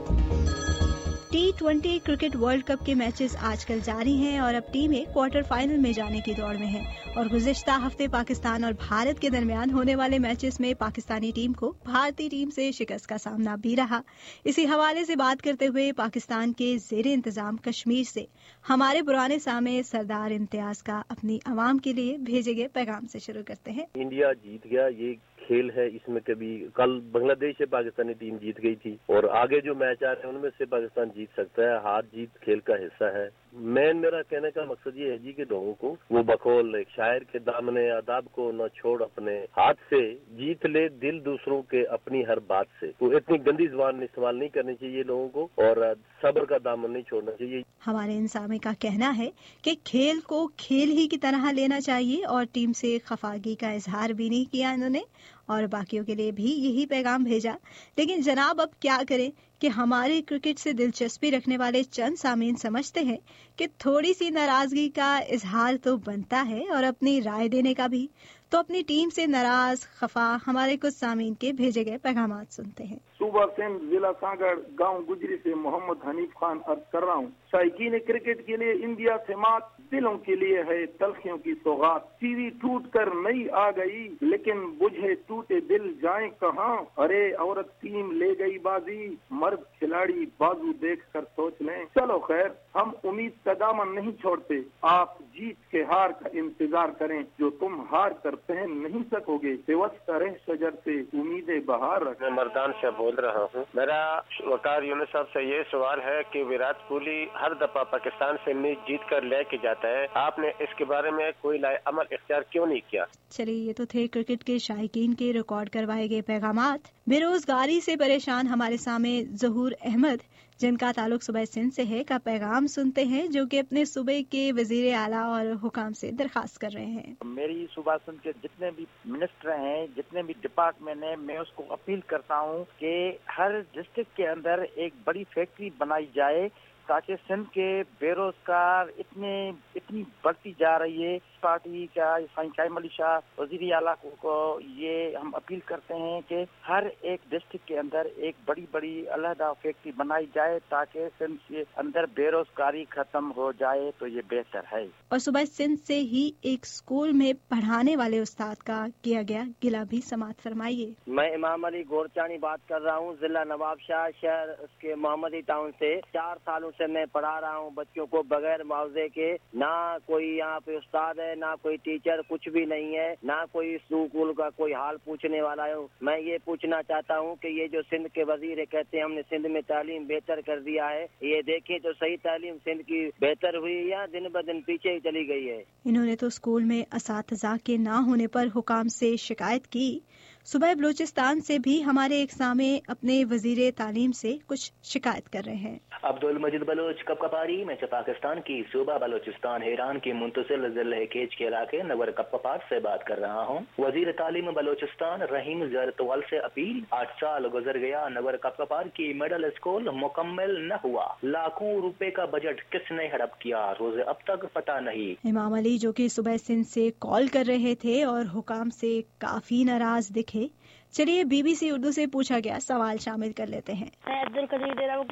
T20 क्रिकेट वर्ल्ड कप के मैचेस आजकल जारी हैं और अब टीमें क्वार्टर फाइनल में जाने की दौड़ में हैं और गुज़िश्ता हफ्ते पाकिस्तान और भारत के दरमियान होने वाले मैचेस में पाकिस्तानी टीम को भारतीय टीम से शिकस्त का सामना भी रहा। इसी हवाले से बात करते हुए पाकिस्तान के ज़ेरे इंतजाम कश्मीर से हमारे पुराने सामे सरदार इम्तियाज का अपनी आवाम के लिए भेजे गए पैगाम से शुरू करते हैं। इंडिया जीत गया, ये खेल है, इसमें कभी कल बांग्लादेश से पाकिस्तानी टीम जीत गई थी और आगे जो मैच आ रहे हैं उनमें से पाकिस्तान जीत सकता है। हार जीत खेल का हिस्सा है। मेरा कहने का मकसद ये है जी कि लोगों को वो बकौल एक शायर के दामने आदाब को न छोड़ अपने हाथ से, जीत ले दिल दूसरों के अपनी हर बात से। तो इतनी गंदी जुबान इस्तेमाल नहीं करनी चाहिए लोगों को और सब्र का दामन नहीं छोड़ना चाहिए। हमारे इंसामे का कहना है कि खेल को खेल ही की तरह लेना चाहिए और टीम से खफागी का इजहार भी नहीं किया इन्होंने और बाकियों के लिए भी यही पैगाम भेजा। लेकिन जनाब अब क्या करें कि हमारे क्रिकेट से दिलचस्पी रखने वाले चंद सामीन समझते हैं कि थोड़ी सी नाराजगी का इजहार तो बनता है और अपनी राय देने का भी। तो अपनी टीम से नाराज खफा हमारे कुछ सामीन के भेजे गए पैगामात सुनते हैं। सूबा सिंध, जिला सागर, गांव गुजरी से मोहम्मद हनीफ खान अर्ज कर रहा हूँ। शायकीन क्रिकेट के लिए इंडिया से मात, दिलों के लिए है तलखियों की सौगात। टीवी टूट कर नई आ गई लेकिन बुझे टूटे दिल जाए कहाँ। अरे औरत टीम ले गई बाजी, मर्द खिलाड़ी बाजू देख कर सोच लें। चलो खैर, हम उम्मीद का दामन नहीं छोड़ते। आप जीत के हार का इंतजार करें, जो तुम हार कर पहन नहीं सकोगे। बेवस्ता रह शजर से उम्मीदें बहार रखें। मर्दान से बोल रहा हूँ। मेरा वकार यूनुस साहब से ये सवाल है कि विराट कोहली हर दफा पाकिस्तान से मैच जीत कर लेके जाता है, आपने इसके बारे में कोई लाए अमल इख्तियार क्यों नहीं किया? चलिए, ये तो थे क्रिकेट के शायकीन के रिकॉर्ड करवाए गए पैगामात। बेरोजगारी से परेशान हमारे सामने जहूर अहमद, जिनका ताल्लुक सूबे सिंध से है, का पैगाम सुनते हैं, जो कि अपने सूबे के वजीर आला और हुकाम से दरखास्त कर रहे हैं। मेरी सूबा सिंध के जितने भी मिनिस्टर हैं, जितने भी डिपार्टमेंट हैं, मैं उसको अपील करता हूँ कि हर डिस्ट्रिक्ट के अंदर एक बड़ी फैक्ट्री बनाई जाए ताकि सिंध के बेरोजगार इतनी बढ़ती जा रही है। पार्टी का साइम अली शाह वजीर आला को ये हम अपील करते हैं कि हर एक डिस्ट्रिक्ट के अंदर एक बड़ी अलहदा फैक्ट्री बनाई जाए ताकि सिंध के अंदर बेरोजगारी खत्म हो जाए, तो ये बेहतर है। और सुबह सिंध से ही एक स्कूल में पढ़ाने वाले उस्ताद का किया गया गिला भी समात फरमाइए। मैं इमाम अली गोरचानी बात कर रहा हूँ, जिला नवाबशाह शहर उसके मोहम्मदी टाउन से। 4 सालों से मैं पढ़ा रहा हूँ बच्चों को बगैर मुआवजे के। ना कोई यहाँ पे उस्ताद है, ना कोई टीचर, कुछ भी नहीं है, ना कोई स्कूल का कोई हाल पूछने वाला है। मैं ये पूछना चाहता हूँ कि ये जो सिंध के वजीर कहते हैं हमने सिंध में तालीम बेहतर कर दिया है, ये देखें तो सही तालीम सिंध की बेहतर हुई या दिन ब दिन पीछे ही चली गई है। इन्होंने तो स्कूल में असातिज़ा के ना होने पर हुकाम से शिकायत की। सुबह बलूचिस्तान से भी हमारे एक सामे अपने वजीर तालीम से कुछ शिकायत कर रहे हैं। अब्दुल मजीद बलोच कपकपारी, मैं पाकिस्तान की सूबा बलोचिस्तान ईरान की मुंतसिल जिले केज के इलाके नगर कपकपार से बात कर रहा हूँ। वजीर तालीम बलोचिस्तान रहीम जरतवाल से अपील। 8 साल गुजर गया, नगर कपकपार की मिडिल स्कूल मुकम्मल न हुआ। लाखों रुपए का बजट किसने हड़प किया, रोज अब तक पता नहीं। इमाम अली जो कि सुबह सिंध से कॉल कर रहे थे और हुकाम से काफी नाराज दिखे। चलिए BBC उर्दू से पूछा गया सवाल शामिल कर लेते हैं। मैं अब्दुल कदीर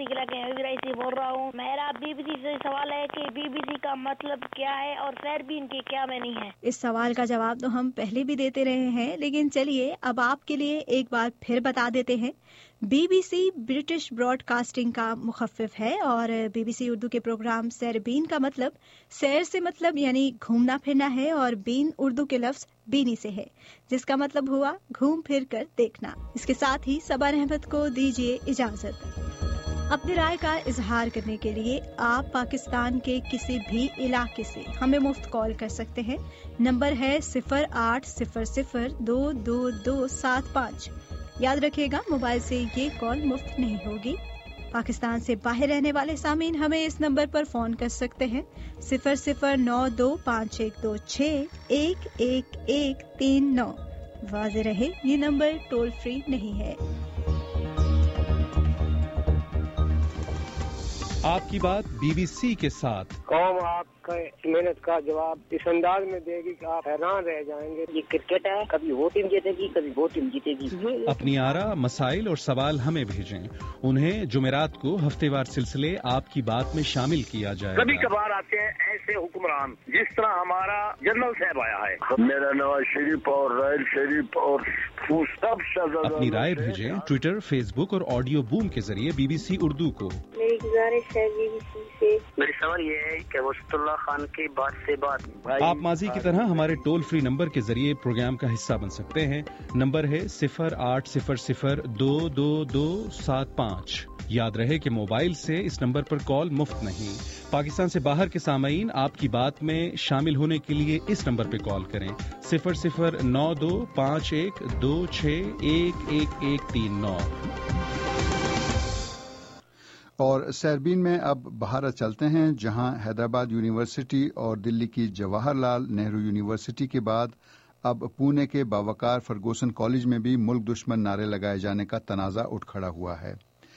से बोल रहा हूँ। मेरा BBC से सवाल है कि BBC का मतलब क्या है और सैरबीन की क्या मानी है? इस सवाल का जवाब तो हम पहले भी देते रहे हैं, लेकिन चलिए अब आपके लिए एक बार फिर बता देते हैं। BBC ब्रिटिश ब्रॉडकास्टिंग का मुखफ़िफ है और BBC उर्दू के प्रोग्राम सैरबीन का मतलब सैर से मतलब यानी घूमना फिरना है और बीन उर्दू के लफ्ज बीनी से है, जिसका मतलब हुआ घूम फिर कर देखना। इसके साथ ही सबर अहमद को दीजिए इजाजत। अपनी राय का इजहार करने के लिए आप पाकिस्तान के किसी भी इलाके से हमें मुफ्त कॉल कर सकते हैं। नंबर है 0800-22275। याद रखिएगा, मोबाइल से ये कॉल मुफ्त नहीं होगी। पाकिस्तान से बाहर रहने वाले सामीन हमें इस नंबर पर फोन कर सकते हैं 009251261139। वाज़ेह रहे ये नंबर टोल फ्री नहीं है। आपकी बात बीबीसी के साथ। कौम आपका मेहनत का जवाब इस अंदाज में देगी कि आप हैरान रह जाएंगे। ये क्रिकेट है, कभी वो टीम जीतेगी कभी वो टीम जीतेगी। अपनी आरा, मसाइल और सवाल हमें भेजें, उन्हें जुमेरात को हफ्तेवार सिलसिले आपकी बात में शामिल किया जाएगा। कभी कभार आते हैं ऐसे हुक्मरान जिस तरह हमारा जनरल साहब आया है। मेरा नवाज शरीफ और रायल शरीफ और अपनी राय भेजें ट्विटर, फेसबुक और ऑडियो बूम के जरिए बीबीसी उर्दू को। मेरी गुजारिश है बीबीसी से, मेरी सवाल ये है कि वस्तुल्लाह खान की बात से बात। आप माजी की तरह हमारे टोल फ्री नंबर के जरिए प्रोग्राम का हिस्सा बन सकते हैं। नंबर है 0800-222-75। याद रहे कि मोबाइल से इस नंबर पर कॉल मुफ्त नहीं। पाकिस्तान से बाहर के सामीन आपकी बात में शामिल होने के लिए इस नंबर पर कॉल करें 009251261139। और सैरबीन में अब भारत चलते हैं, जहां हैदराबाद यूनिवर्सिटी और दिल्ली की जवाहरलाल नेहरू यूनिवर्सिटी के बाद अब पुणे के बावकार फर्गूसन कॉलेज में भी मुल्क दुश्मन नारे लगाए जाने का तनाज़ा उठ खड़ा हुआ है।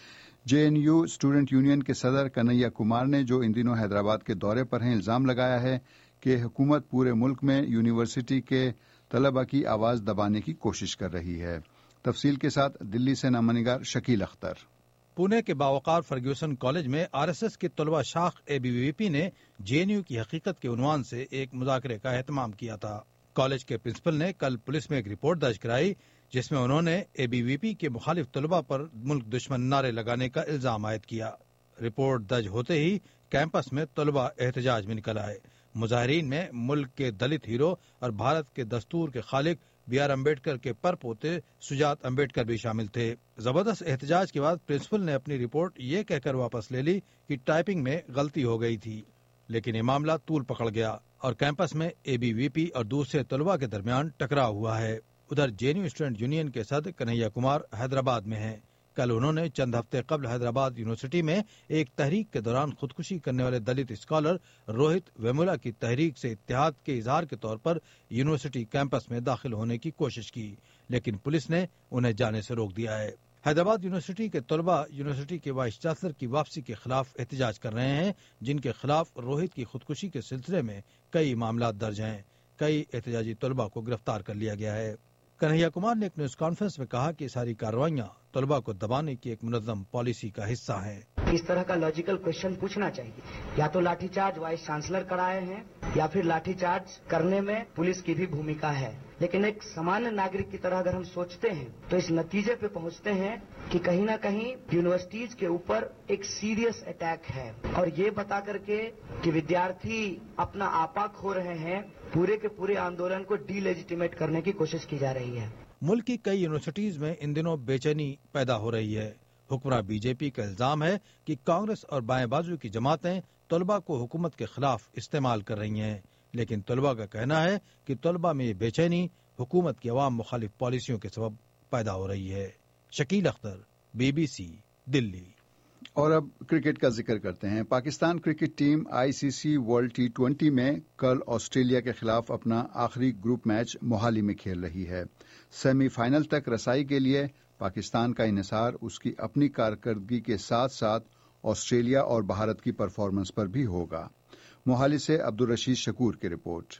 जेएनयू स्टूडेंट यूनियन के सदर कन्हैया कुमार ने, जो इन दिनों हैदराबाद के दौरे पर हैं, इल्जाम लगाया है कि हुकूमत पूरे मुल्क में यूनिवर्सिटी के तलबा की आवाज दबाने की कोशिश कर रही है। तफसील के साथ दिल्ली से नामनिगार शकील अख्तर। पुणे के बावकार फर्ग्यूसन कॉलेज में आरएसएस की तलबा शाख एबीवीपी ने जेएनयू की हकीकत के उन्वान से एक मुज़ाकरे का एहतमाम किया था। कॉलेज के प्रिंसिपल ने कल पुलिस में एक रिपोर्ट दर्ज कराई जिसमें उन्होंने एबीवीपी के मुखालिफ तलबा पर मुल्क दुश्मन नारे लगाने का इल्जाम आयद किया। रिपोर्ट दर्ज होते ही कैंपस में तलबा एहतजाज में निकल आए। मुजाहिरीन में मुल्क के दलित हीरो और भारत के दस्तूर के खालिक BR अम्बेडकर के परपोते सुजात अम्बेडकर भी शामिल थे। जबरदस्त एहतजाज के बाद प्रिंसिपल ने अपनी रिपोर्ट ये कहकर वापस ले ली कि टाइपिंग में गलती हो गई थी, लेकिन ये मामला तूल पकड़ गया और कैंपस में एबीवीपी और दूसरे तलबा के दरमियान टकराव हुआ है। उधर जेएनयू स्टूडेंट यूनियन के सदर कन्हैया कुमार हैदराबाद में हैं। कल उन्होंने चंद हफ्ते कबल हैदराबाद यूनिवर्सिटी में एक तहरीक के दौरान खुदकुशी करने वाले दलित स्कॉलर रोहित वेमुला की तहरीक से इत्तेहाद के इजहार के तौर पर यूनिवर्सिटी कैंपस में दाखिल होने की कोशिश की, लेकिन पुलिस ने उन्हें जाने से रोक दिया है। हैदराबाद यूनिवर्सिटी के तलबा यूनिवर्सिटी के वाइस चांसलर की वापसी के खिलाफ एहतजाज कर रहे हैं, जिनके खिलाफ रोहित की खुदकुशी के सिलसिले में कई मामला दर्ज हैं। कई एहतजाजी तलबा को गिरफ्तार कर लिया गया है। कन्हैया कुमार ने एक न्यूज कॉन्फ्रेंस में कहा कि सारी कार्रवाइयां तलबा को दबाने की एक मुनज़्ज़म पॉलिसी का हिस्सा है। इस तरह का लॉजिकल क्वेश्चन पूछना चाहिए, या तो लाठीचार्ज वाइस चांसलर कराए हैं या फिर लाठीचार्ज करने में पुलिस की भी भूमिका है। लेकिन एक सामान्य नागरिक की तरह अगर हम सोचते हैं तो इस नतीजे पे पहुंचते हैं कि कहीं ना कहीं यूनिवर्सिटीज के ऊपर एक सीरियस अटैक है, और ये बता करके कि विद्यार्थी अपना आपा खो रहे हैं, पूरे के पूरे आंदोलन को डीलेजिटिमेट करने की कोशिश की जा रही है। मुल्क की कई यूनिवर्सिटीज में इन दिनों बेचैनी पैदा हो रही है। हुक्मरान बीजेपी का इल्जाम है कि कांग्रेस और बाएं बाजू की जमातें तलबा को हुकूमत के खिलाफ इस्तेमाल कर रही हैं, लेकिन तलबा का कहना है कि तलबा में ये बेचैनी हुकूमत की अवाम मुखालिफ पॉलिसियों के सबब पैदा हो रही है। शकील अख्तर, बीबीसी, दिल्ली। और अब क्रिकेट का जिक्र करते हैं। Pakistan cricket team ICC world T20 में कल ऑस्ट्रेलिया के खिलाफ अपना आखिरी ग्रुप मैच मोहाली में खेल रही है। सेमीफाइनल तक रसाई के लिए पाकिस्तान का इन्हिसार उसकी अपनी कारकर्दगी के साथ साथ ऑस्ट्रेलिया और भारत की परफॉर्मेंस पर भी होगा। मोहाली से अब्दुल रशीद शकूर की रिपोर्ट।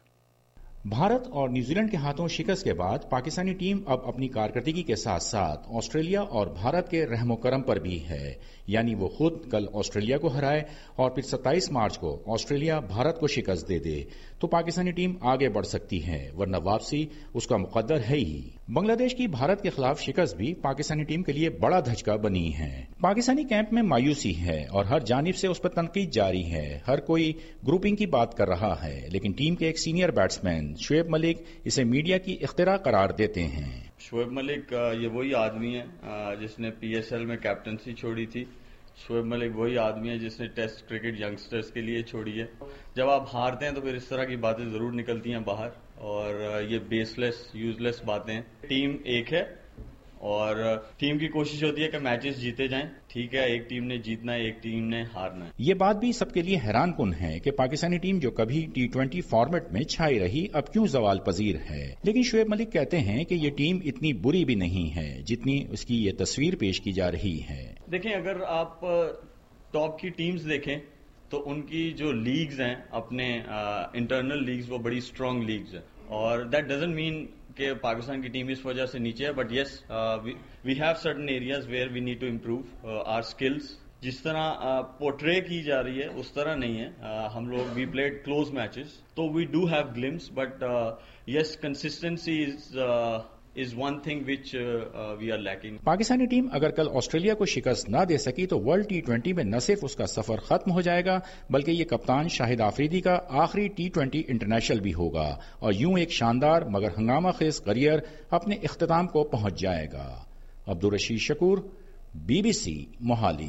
भारत और न्यूजीलैंड के हाथों शिकस्त के बाद पाकिस्तानी टीम अब अपनी कारकर्दगी के साथ साथ ऑस्ट्रेलिया और भारत के रहमो करम पर भी है, यानी वो खुद कल ऑस्ट्रेलिया को हराए और फिर 27 मार्च को ऑस्ट्रेलिया भारत को शिकस्त दे दे तो पाकिस्तानी टीम आगे बढ़ सकती है, वरना वापसी उसका मुकद्दर है ही। बांग्लादेश की भारत के खिलाफ शिकस्त भी पाकिस्तानी टीम के लिए बड़ा धचका बनी है। पाकिस्तानी कैंप में मायूसी है और हर जानिब से उस पर तनकीद जारी है। हर कोई ग्रुपिंग की बात कर रहा है, लेकिन टीम के एक सीनियर बैट्समैन शोएब मलिक इसे मीडिया की इख्तिरा करार देते हैं। शोएब मलिक ये वही आदमी है जिसने PSL में कैप्टनसी छोड़ी थी। शोएब मलिक वही आदमी है जिसने टेस्ट क्रिकेट यंगस्टर्स के लिए छोड़ी है। जब आप हारते हैं तो फिर इस तरह की बातें जरूर निकलती हैं बाहर, और ये बेसलेस यूजलेस बातें हैं। टीम एक है اور ٹیم کی کوشش ہوتی ہے کہ میچز جیتے جائیں. ٹھیک ہے, ایک ٹیم نے جیتنا ہے, ایک ٹیم نے ہارنا ہے. یہ بات بھی سب کے لیے حیران کن ہے کہ پاکستانی ٹیم جو کبھی T20 فارمیٹ میں چھائی رہی اب کیوں زوال پذیر ہے. لیکن شعیب ملک کہتے ہیں کہ یہ ٹیم اتنی بری بھی نہیں ہے جتنی اس کی یہ تصویر پیش کی جا رہی ہے. دیکھیں, اگر آپ ٹاپ کی ٹیمز دیکھیں تو ان کی جو لیگز ہیں, اپنے انٹرنل لیگز, وہ بڑی اسٹرانگ لیگز ہیں. اور دیٹ ڈزنٹ مین کہ پاکستان کی ٹیم اس وجہ سے نیچے ہے, but yes we have certain areas where we need to improve our skills. جس طرح پورٹرے کی جا رہی ہے اس طرح نہیں ہے. ہم لوگ وی پلیڈ کلوز میچز, تو we do have glimpse, but yes consistency is one thing which we are lacking. Pakistani team اگر کل آسٹریلیا کو شکست نہ دے سکی تو ورلڈ T20 میں نہ صرف اس کا سفر ختم ہو جائے گا بلکہ یہ کپتان شاہد آفریدی کا آخری T20 انٹرنیشنل بھی ہوگا اور یوں ایک شاندار مگر ہنگامہ خیز کریئر اپنے اختتام کو پہنچ جائے گا. عبدالرشید شکور, BBC موہالی.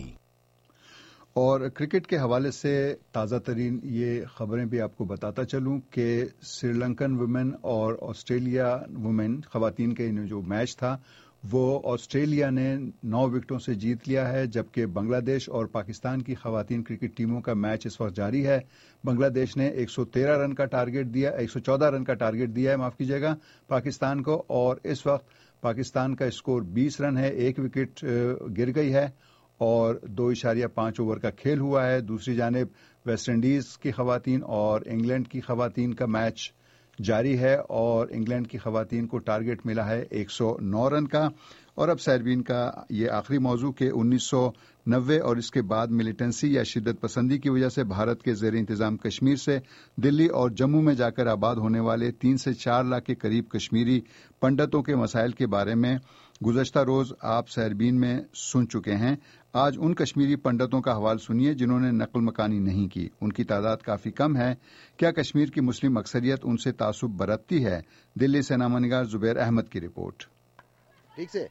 اور کرکٹ کے حوالے سے تازہ ترین یہ خبریں بھی آپ کو بتاتا چلوں کہ سری لنکن ویمن اور آسٹریلیا ویمن خواتین کا جو میچ تھا وہ آسٹریلیا نے 9 وکٹوں سے جیت لیا ہے, جبکہ بنگلہ دیش اور پاکستان کی خواتین کرکٹ ٹیموں کا میچ اس وقت جاری ہے. بنگلہ دیش نے 113 رن کا ٹارگٹ دیا, 114 رن کا ٹارگٹ دیا ہے, معاف کیجیے گا, پاکستان کو, اور اس وقت پاکستان کا اسکور 20 رن ہے, 1 وکٹ گر گئی ہے اور 2.5 اوور کا کھیل ہوا ہے. دوسری جانب ویسٹ انڈیز کی خواتین اور انگلینڈ کی خواتین کا میچ جاری ہے اور انگلینڈ کی خواتین کو ٹارگٹ ملا ہے 109 رن کا. اور اب سائربین کا یہ آخری موضوع کہ 1990 اور اس کے بعد ملیٹنسی یا شدت پسندی کی وجہ سے بھارت کے زیر انتظام کشمیر سے دلی اور جموں میں جا کر آباد ہونے والے 3 سے 4 لاکھ کے قریب کشمیری پنڈتوں کے مسائل کے بارے میں گزشتہ روز آپ سائربین میں سن چکے ہیں. آج ان کشمیری پنڈتوں کا حوال سنیے جنہوں نے نقل مکانی نہیں کی. ان کی تعداد کافی کم ہے. کیا کشمیر کی مسلم اکثریت ان سے تعصب برتتی ہے؟ دلی سے نامہ نگار زبیر احمد کی رپورٹ. ٹھیک سے,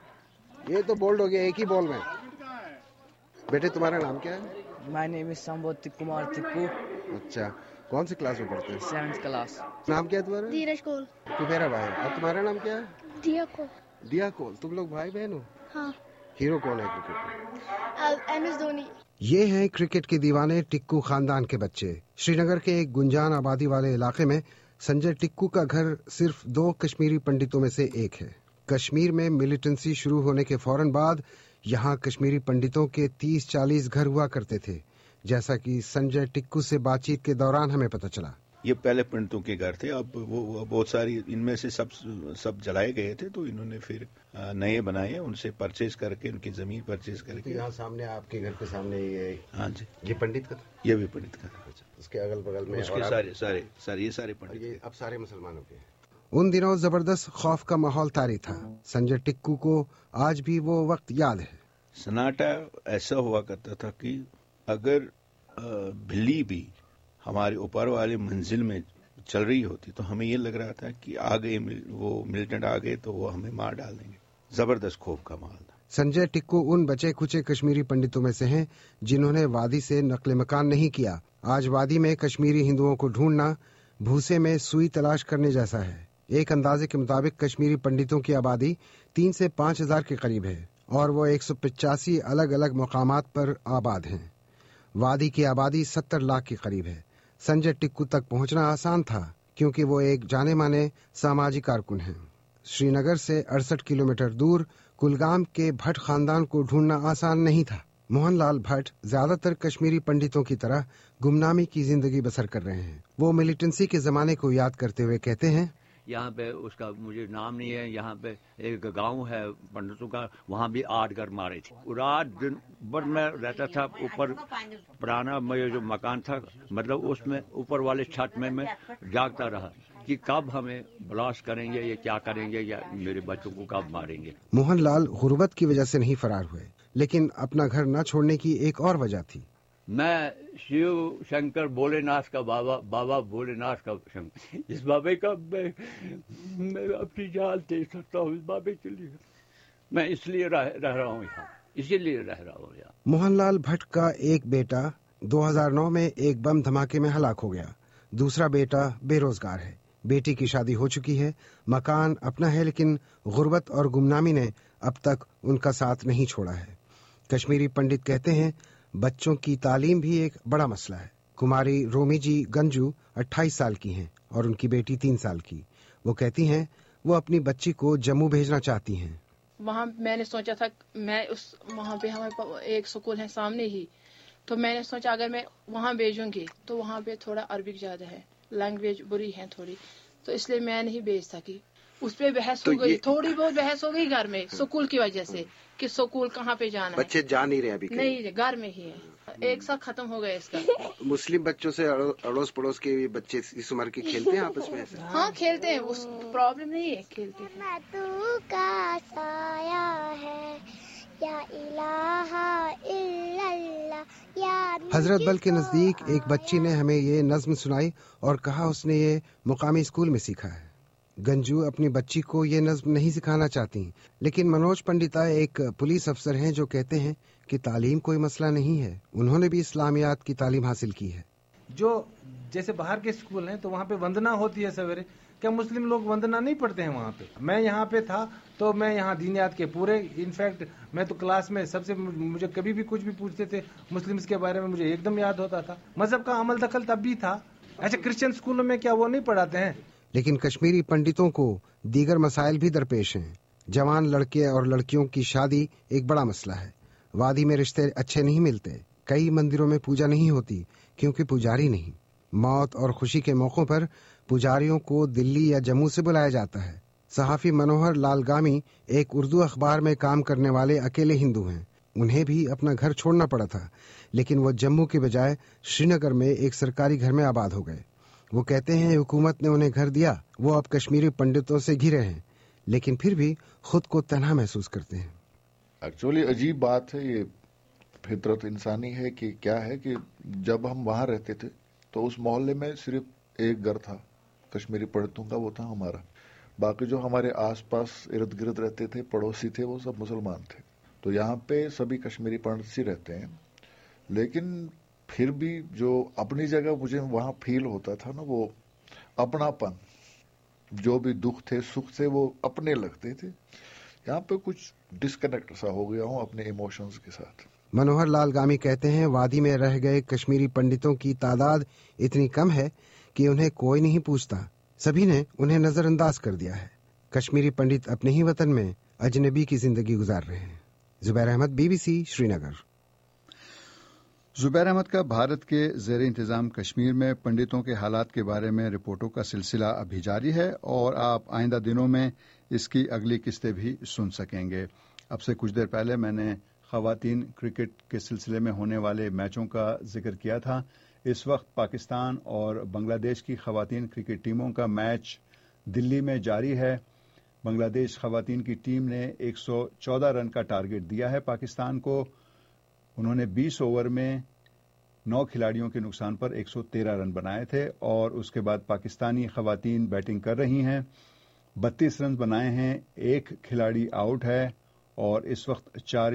یہ تو بولڈ ہو گیا ایک ہی بال میں. بیٹے تمہارا نام کیا ہے؟ مائی نیم از سمبوت کمار تکو. اچھا, کون سی کلاس میں پڑھتے ہیں؟ 7th class. نام کیا ہے تمہارا؟ دھیرج کول. تو میرا بھائی. اور تمہارا نام کیا ہے؟ دیا کول. دیا کول. تم لوگ بھائی بہن ہو؟ ہاں. ہیرو کون ہے کرکٹ؟ M S Dhoni. یہ ہیں کرکٹ کے دیوانے ٹکو خاندان کے بچے. سری نگر کے ایک گنجان آبادی والے علاقے میں سنجے ٹکو کا گھر صرف 2 کشمیری پنڈتوں میں سے ایک ہے. کشمیر میں ملیٹنسی شروع ہونے کے فوراً بعد یہاں کشمیری پنڈتوں کے 30-40 گھر ہوا کرتے تھے, جیسا کہ سنجے ٹکو سے بات چیت کے دوران ہمیں پتہ چلا. یہ پہلے پنڈتوں کے گھر تھے, اب وہ بہت ساری ان میں سے سب جلائے گئے تھے, تو انہوں نے پھر نئے بنائے, ان سے پرچیز کر کے, ان کی زمین پرچیز کر کے. یہاں سامنے آپ کے گھر کے سامنے یہ, ہاں جی, یہ پنڈت کا تھا. یہ بھی پنڈت کا تھا. اس کے اگل بغل میں اس کے سارے یہ سارے پنڈت. اب سارے مسلمانوں کے. ان دنوں زبردست خوف کا ماحول طاری تھا. سنجے ٹکو کو آج بھی وہ وقت یاد ہے. سناٹا ایسا ہوا کرتا تھا کہ اگر بلی بھی ہمارے اوپر والے منزل میں چل رہی ہوتی تو ہمیں یہ لگ رہا تھا کہ آگے وہ ملیٹنٹ آ گئے تو وہ ہمیں مار ڈال دیں گے. زبردست خوف کا ماحول تھا. سنجے ٹکو ان بچے کچے کشمیری پنڈتوں میں سے ہیں جنہوں نے وادی سے نقل مکان نہیں کیا. آج وادی میں کشمیری ہندوؤں کو ڈھونڈنا بھوسے میں سوئی تلاش کرنے جیسا ہے. ایک اندازے کے مطابق کشمیری پنڈتوں کی آبادی 3 سے 5 ہزار کے قریب ہے اور وہ 185 الگ الگ مقامات پر آباد ہیں. وادی کی آبادی 70 لاکھ کے قریب ہے. سنجے ٹکو تک پہنچنا آسان تھا کیونکہ وہ ایک جانے مانے سماجی کارکن ہیں. سری نگر سے 68 کلومیٹر دور کلگام کے بھٹ خاندان کو ڈھونڈنا آسان نہیں تھا. موہن لال بھٹ زیادہ تر کشمیری پنڈتوں کی طرح گمنامی کی زندگی بسر کر رہے ہیں. وہ ملیٹنسی کے زمانے کو یاد کرتے ہوئے کہتے ہیں, یہاں پہ اس کا مجھے نام نہیں ہے, یہاں پہ ایک گاؤں ہے پنڈتوں کا, وہاں بھی 8 گھر مارے تھے. رات دن بھر میں رہتا تھا اوپر, پرانا جو مکان تھا, مطلب اس میں اوپر والے چھت میں جاگتا رہا کہ کب ہمیں بلاسٹ کریں گے, یا کیا کریں گے, یا میرے بچوں کو کب ماریں گے. موہن لال غربت کی وجہ سے نہیں فرار ہوئے, لیکن اپنا گھر نہ چھوڑنے کی ایک اور وجہ تھی. میں شیو شنکر بولے ناتھ کا بابا بولے ناتھ کا شنکر, اس بابے کا میں اپنی جان دے سکتا ہوں. اس بابے کے لیے میں اس لیے رہ رہا ہوں یہاں, اسی لیے رہ رہا ہوں یہاں. موہن لال بھٹ کا ایک بیٹا 2009 میں ایک بم دھماکے میں ہلاک ہو گیا. دوسرا بیٹا بے روزگار ہے. बेटी की शादी हो चुकी है, मकान अपना है, लेकिन गुर्बत और गुमनामी ने अब तक उनका साथ नहीं छोड़ा है। कश्मीरी पंडित कहते हैं बच्चों की तालीम भी एक बड़ा मसला है। कुमारी रोमी जी गंजू 28 साल की हैं और उनकी बेटी 3 साल की। वो कहती हैं वो अपनी बच्ची को जम्मू भेजना चाहती हैं। वहाँ मैंने सोचा था वहाँ पे हमारे एक स्कूल है सामने ही, तो मैंने सोचा अगर मैं वहाँ भेजूंगी तो वहाँ पे थोड़ा अरबिक ज्यादा है, लैंग्वेज बुरी है थोड़ी, तो इसलिए मैं नहीं भेज सकी। उस पे बहस हो गई, थोड़ी बहुत बहस हो गई घर में स्कूल की वजह से कि स्कूल कहाँ पे जाना है। बच्चे जा नहीं रहे अभी? नहीं, घर में ही है। एक साल खत्म हो गया इसका। मुस्लिम बच्चों से अड़ोस पड़ोस के बच्चे इस उम्र के खेलते हैं आपस में? हाँ खेलते हैं, उस प्रॉब्लम नहीं है, खेलते हैं। तू का साया है या इलाहा इल्लल्लाह या। हजरत बल के नजदीक एक बच्ची ने हमें ये नज्म सुनाई और कहा उसने ये मुकामी स्कूल में सीखा है। गंजू अपनी बच्ची को ये नज्म नहीं सिखाना चाहती, लेकिन मनोज पंडिता एक पुलिस अफसर हैं जो कहते हैं कि तालीम कोई मसला नहीं है। उन्होंने भी इस्लामियात की तालीम हासिल की है। जो जैसे बाहर के स्कूल हैं तो वहाँ पे वंदना होती है सवेरे, क्या मुस्लिम लोग वंदना नहीं पढ़ते हैं वहाँ पे? मैं यहाँ पे था तो मैं यहाँ दीनियात के पूरे, इनफैक्ट मैं तो क्लास में सबसे, मुझे कभी भी कुछ भी पूछते थे मुस्लिम्स के बारे में मुझे एकदम याद होता था। मजहब का अमल दखल तब भी था। अच्छा, क्रिश्चियन स्कूलों में क्या वो नहीं पढ़ाते हैं? लेकिन कश्मीरी पंडितों को दीगर मसाइल भी दरपेश हैं। जवान लड़के और लड़कियों की शादी एक बड़ा मसला है। वादी में रिश्ते अच्छे नहीं मिलते। कई मंदिरों में पूजा नहीं होती क्योंकि पुजारी नहीं। मौत और खुशी के मौकों पर पुजारियों को दिल्ली या जम्मू से बुलाया जाता है। सहाफी मनोहर लाल गामी एक उर्दू अखबार में काम करने वाले अकेले हिंदू हैं। उन्हें भी अपना घर छोड़ना पड़ा था, लेकिन वो जम्मू के बजाय श्रीनगर में एक सरकारी घर में आबाद हो गए। वो कहते हैं हुकूमत ने उन्हें घर दिया, वो अब कश्मीरी पंडितों से घिरे हैं, लेकिन फिर भी खुद को तन्हा महसूस करते हैं। एक्चुअली अजीब बात है, ये फितरत इंसानी है कि क्या है कि जब हम वहां रहते थे तो उस मोहल्ले में सिर्फ एक घर था कश्मीरी पंडितों का, वो था हमारा। बाकी जो हमारे आसपास इर्द गिर्द रहते थे, पड़ोसी थे, वो सब मुसलमान थे। तो यहाँ पे सभी कश्मीरी पंडित ही रहते हैं, लेकिन फिर भी जो अपनी जगह मुझे वहां फील होता था ना, वो अपनापन, जो भी दुख थे सुख थे वो अपने लगते थे। यहाँ पे कुछ डिस्कनेक्ट सा हो गया हूँ अपने इमोशंस के साथ। मनोहर लाल गामी कहते हैं वादी में रह गए कश्मीरी पंडितों की तादाद इतनी कम है कि उन्हें कोई नहीं पूछता। सभी ने उन्हें नजरअंदाज कर दिया है। कश्मीरी पंडित अपने ही वतन में अजनबी की जिंदगी गुजार रहे हैं। जुबैर अहमद, BBC, श्रीनगर। जुबैर अहमद का भारत के ज़ेर इंतज़ाम कश्मीर में पंडितों के हालात के बारे में रिपोर्टों का सिलसिला अभी जारी है और आप आइंदा दिनों में इसकी अगली किस्तें भी सुन सकेंगे। अब से कुछ देर पहले मैंने ख़वातीन क्रिकेट के सिलसिले में होने वाले मैचों का जिक्र किया था। इस वक्त पाकिस्तान और बांग्लादेश की ख़वातीन क्रिकेट टीमों का मैच दिल्ली में जारी है। बांग्लादेश ख़वातीन की टीम ने 114 रन का टारगेट दिया है पाकिस्तान को। उन्होंने 20 ओवर में 9 खिलाड़ियों के नुकसान पर 113 रन बनाए थे और उसके बाद पाकिस्तानी ख़वातीन बैटिंग कर रही हैं। 32 रन बनाए हैं, एक खिलाड़ी आउट है और इस वक्त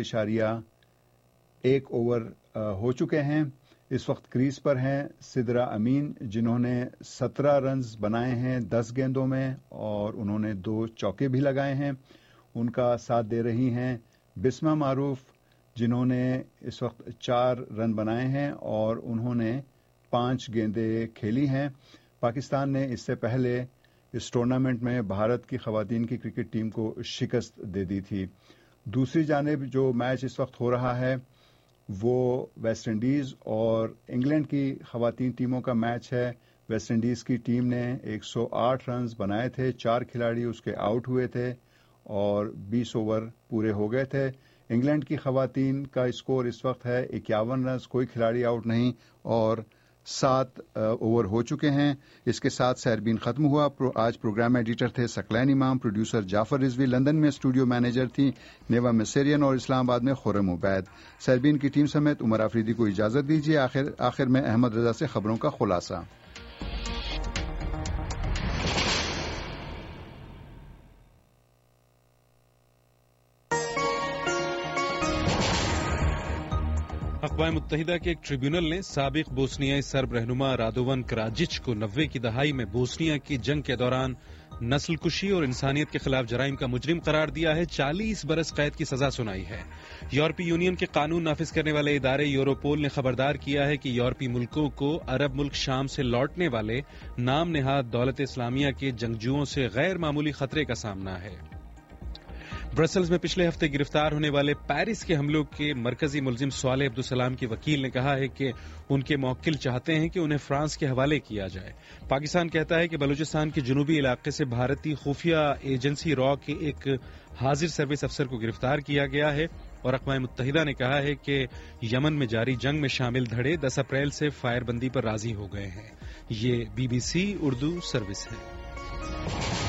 4.1 ओवर हो चुके हैं। इस वक्त क्रीज पर हैं सिदरा अमीन, जिन्होंने 17 रन बनाए हैं 10 गेंदों में और उन्होंने 2 चौके भी लगाए हैं। उनका साथ दे रही हैं बिस्मा मारूफ, जिन्होंने इस वक्त 4 रन बनाए हैं और उन्होंने 5 गेंदें खेली हैं। पाकिस्तान ने इससे पहले इस टूर्नामेंट में भारत की ख़वातीन की क्रिकेट टीम को शिकस्त दे दी थी। दूसरी जानिब जो मैच इस वक्त हो रहा है वो वेस्ट इंडीज़ और इंग्लैंड की ख़वातीन टीमों का मैच है। वेस्ट इंडीज़ की टीम ने 108 रन बनाए थे, 4 खिलाड़ी उसके आउट हुए थे और 20 ओवर पूरे हो गए थे। इंग्लैंड की ख़वातीन का स्कोर इस वक्त है 51 रन, कोई खिलाड़ी आउट नहीं और 7 ओवर हो चुके हैं। इसके साथ सैरबीन खत्म हुआ। आज प्रोग्राम एडिटर थे सकलैन इमाम, प्रोड्यूसर जाफर रिजवी, लंदन में स्टूडियो मैनेजर थी नेवा मिसेरियन और इस्लामाबाद में खुरम उबैद। सैरबीन की टीम समेत उमर आफरीदी को इजाजत दीजिए। आखिर में अहमद रजा से खबरों का खुलासा। اقوام متحدہ کے ایک ٹریبیونل نے سابق بوسنیائی سرب رہنما رادوون کراجچ کو 90 کی دہائی میں بوسنیا کی جنگ کے دوران نسل کشی اور انسانیت کے خلاف جرائم کا مجرم قرار دیا ہے. 40 برس قید کی سزا سنائی ہے. یورپی یونین کے قانون نافذ کرنے والے ادارے یوروپول نے خبردار کیا ہے کہ یورپی ملکوں کو عرب ملک شام سے لوٹنے والے نام نہاد دولت اسلامیہ کے جنگجوؤں سے غیر معمولی خطرے کا سامنا ہے. برسلز میں پچھلے ہفتے گرفتار ہونے والے پیرس کے حملوں کے مرکزی ملزم صالح عبدالسلام کی وکیل نے کہا ہے کہ ان کے موکل چاہتے ہیں کہ انہیں فرانس کے حوالے کیا جائے. پاکستان کہتا ہے کہ بلوچستان کے جنوبی علاقے سے بھارتی خفیہ ایجنسی را کے ایک حاضر سروس افسر کو گرفتار کیا گیا ہے اور اقوام متحدہ نے کہا ہے کہ یمن میں جاری جنگ میں شامل دھڑے 10 اپریل سے فائر بندی پر راضی ہو گئے ہیں. یہ BBC اردو سروس ہے.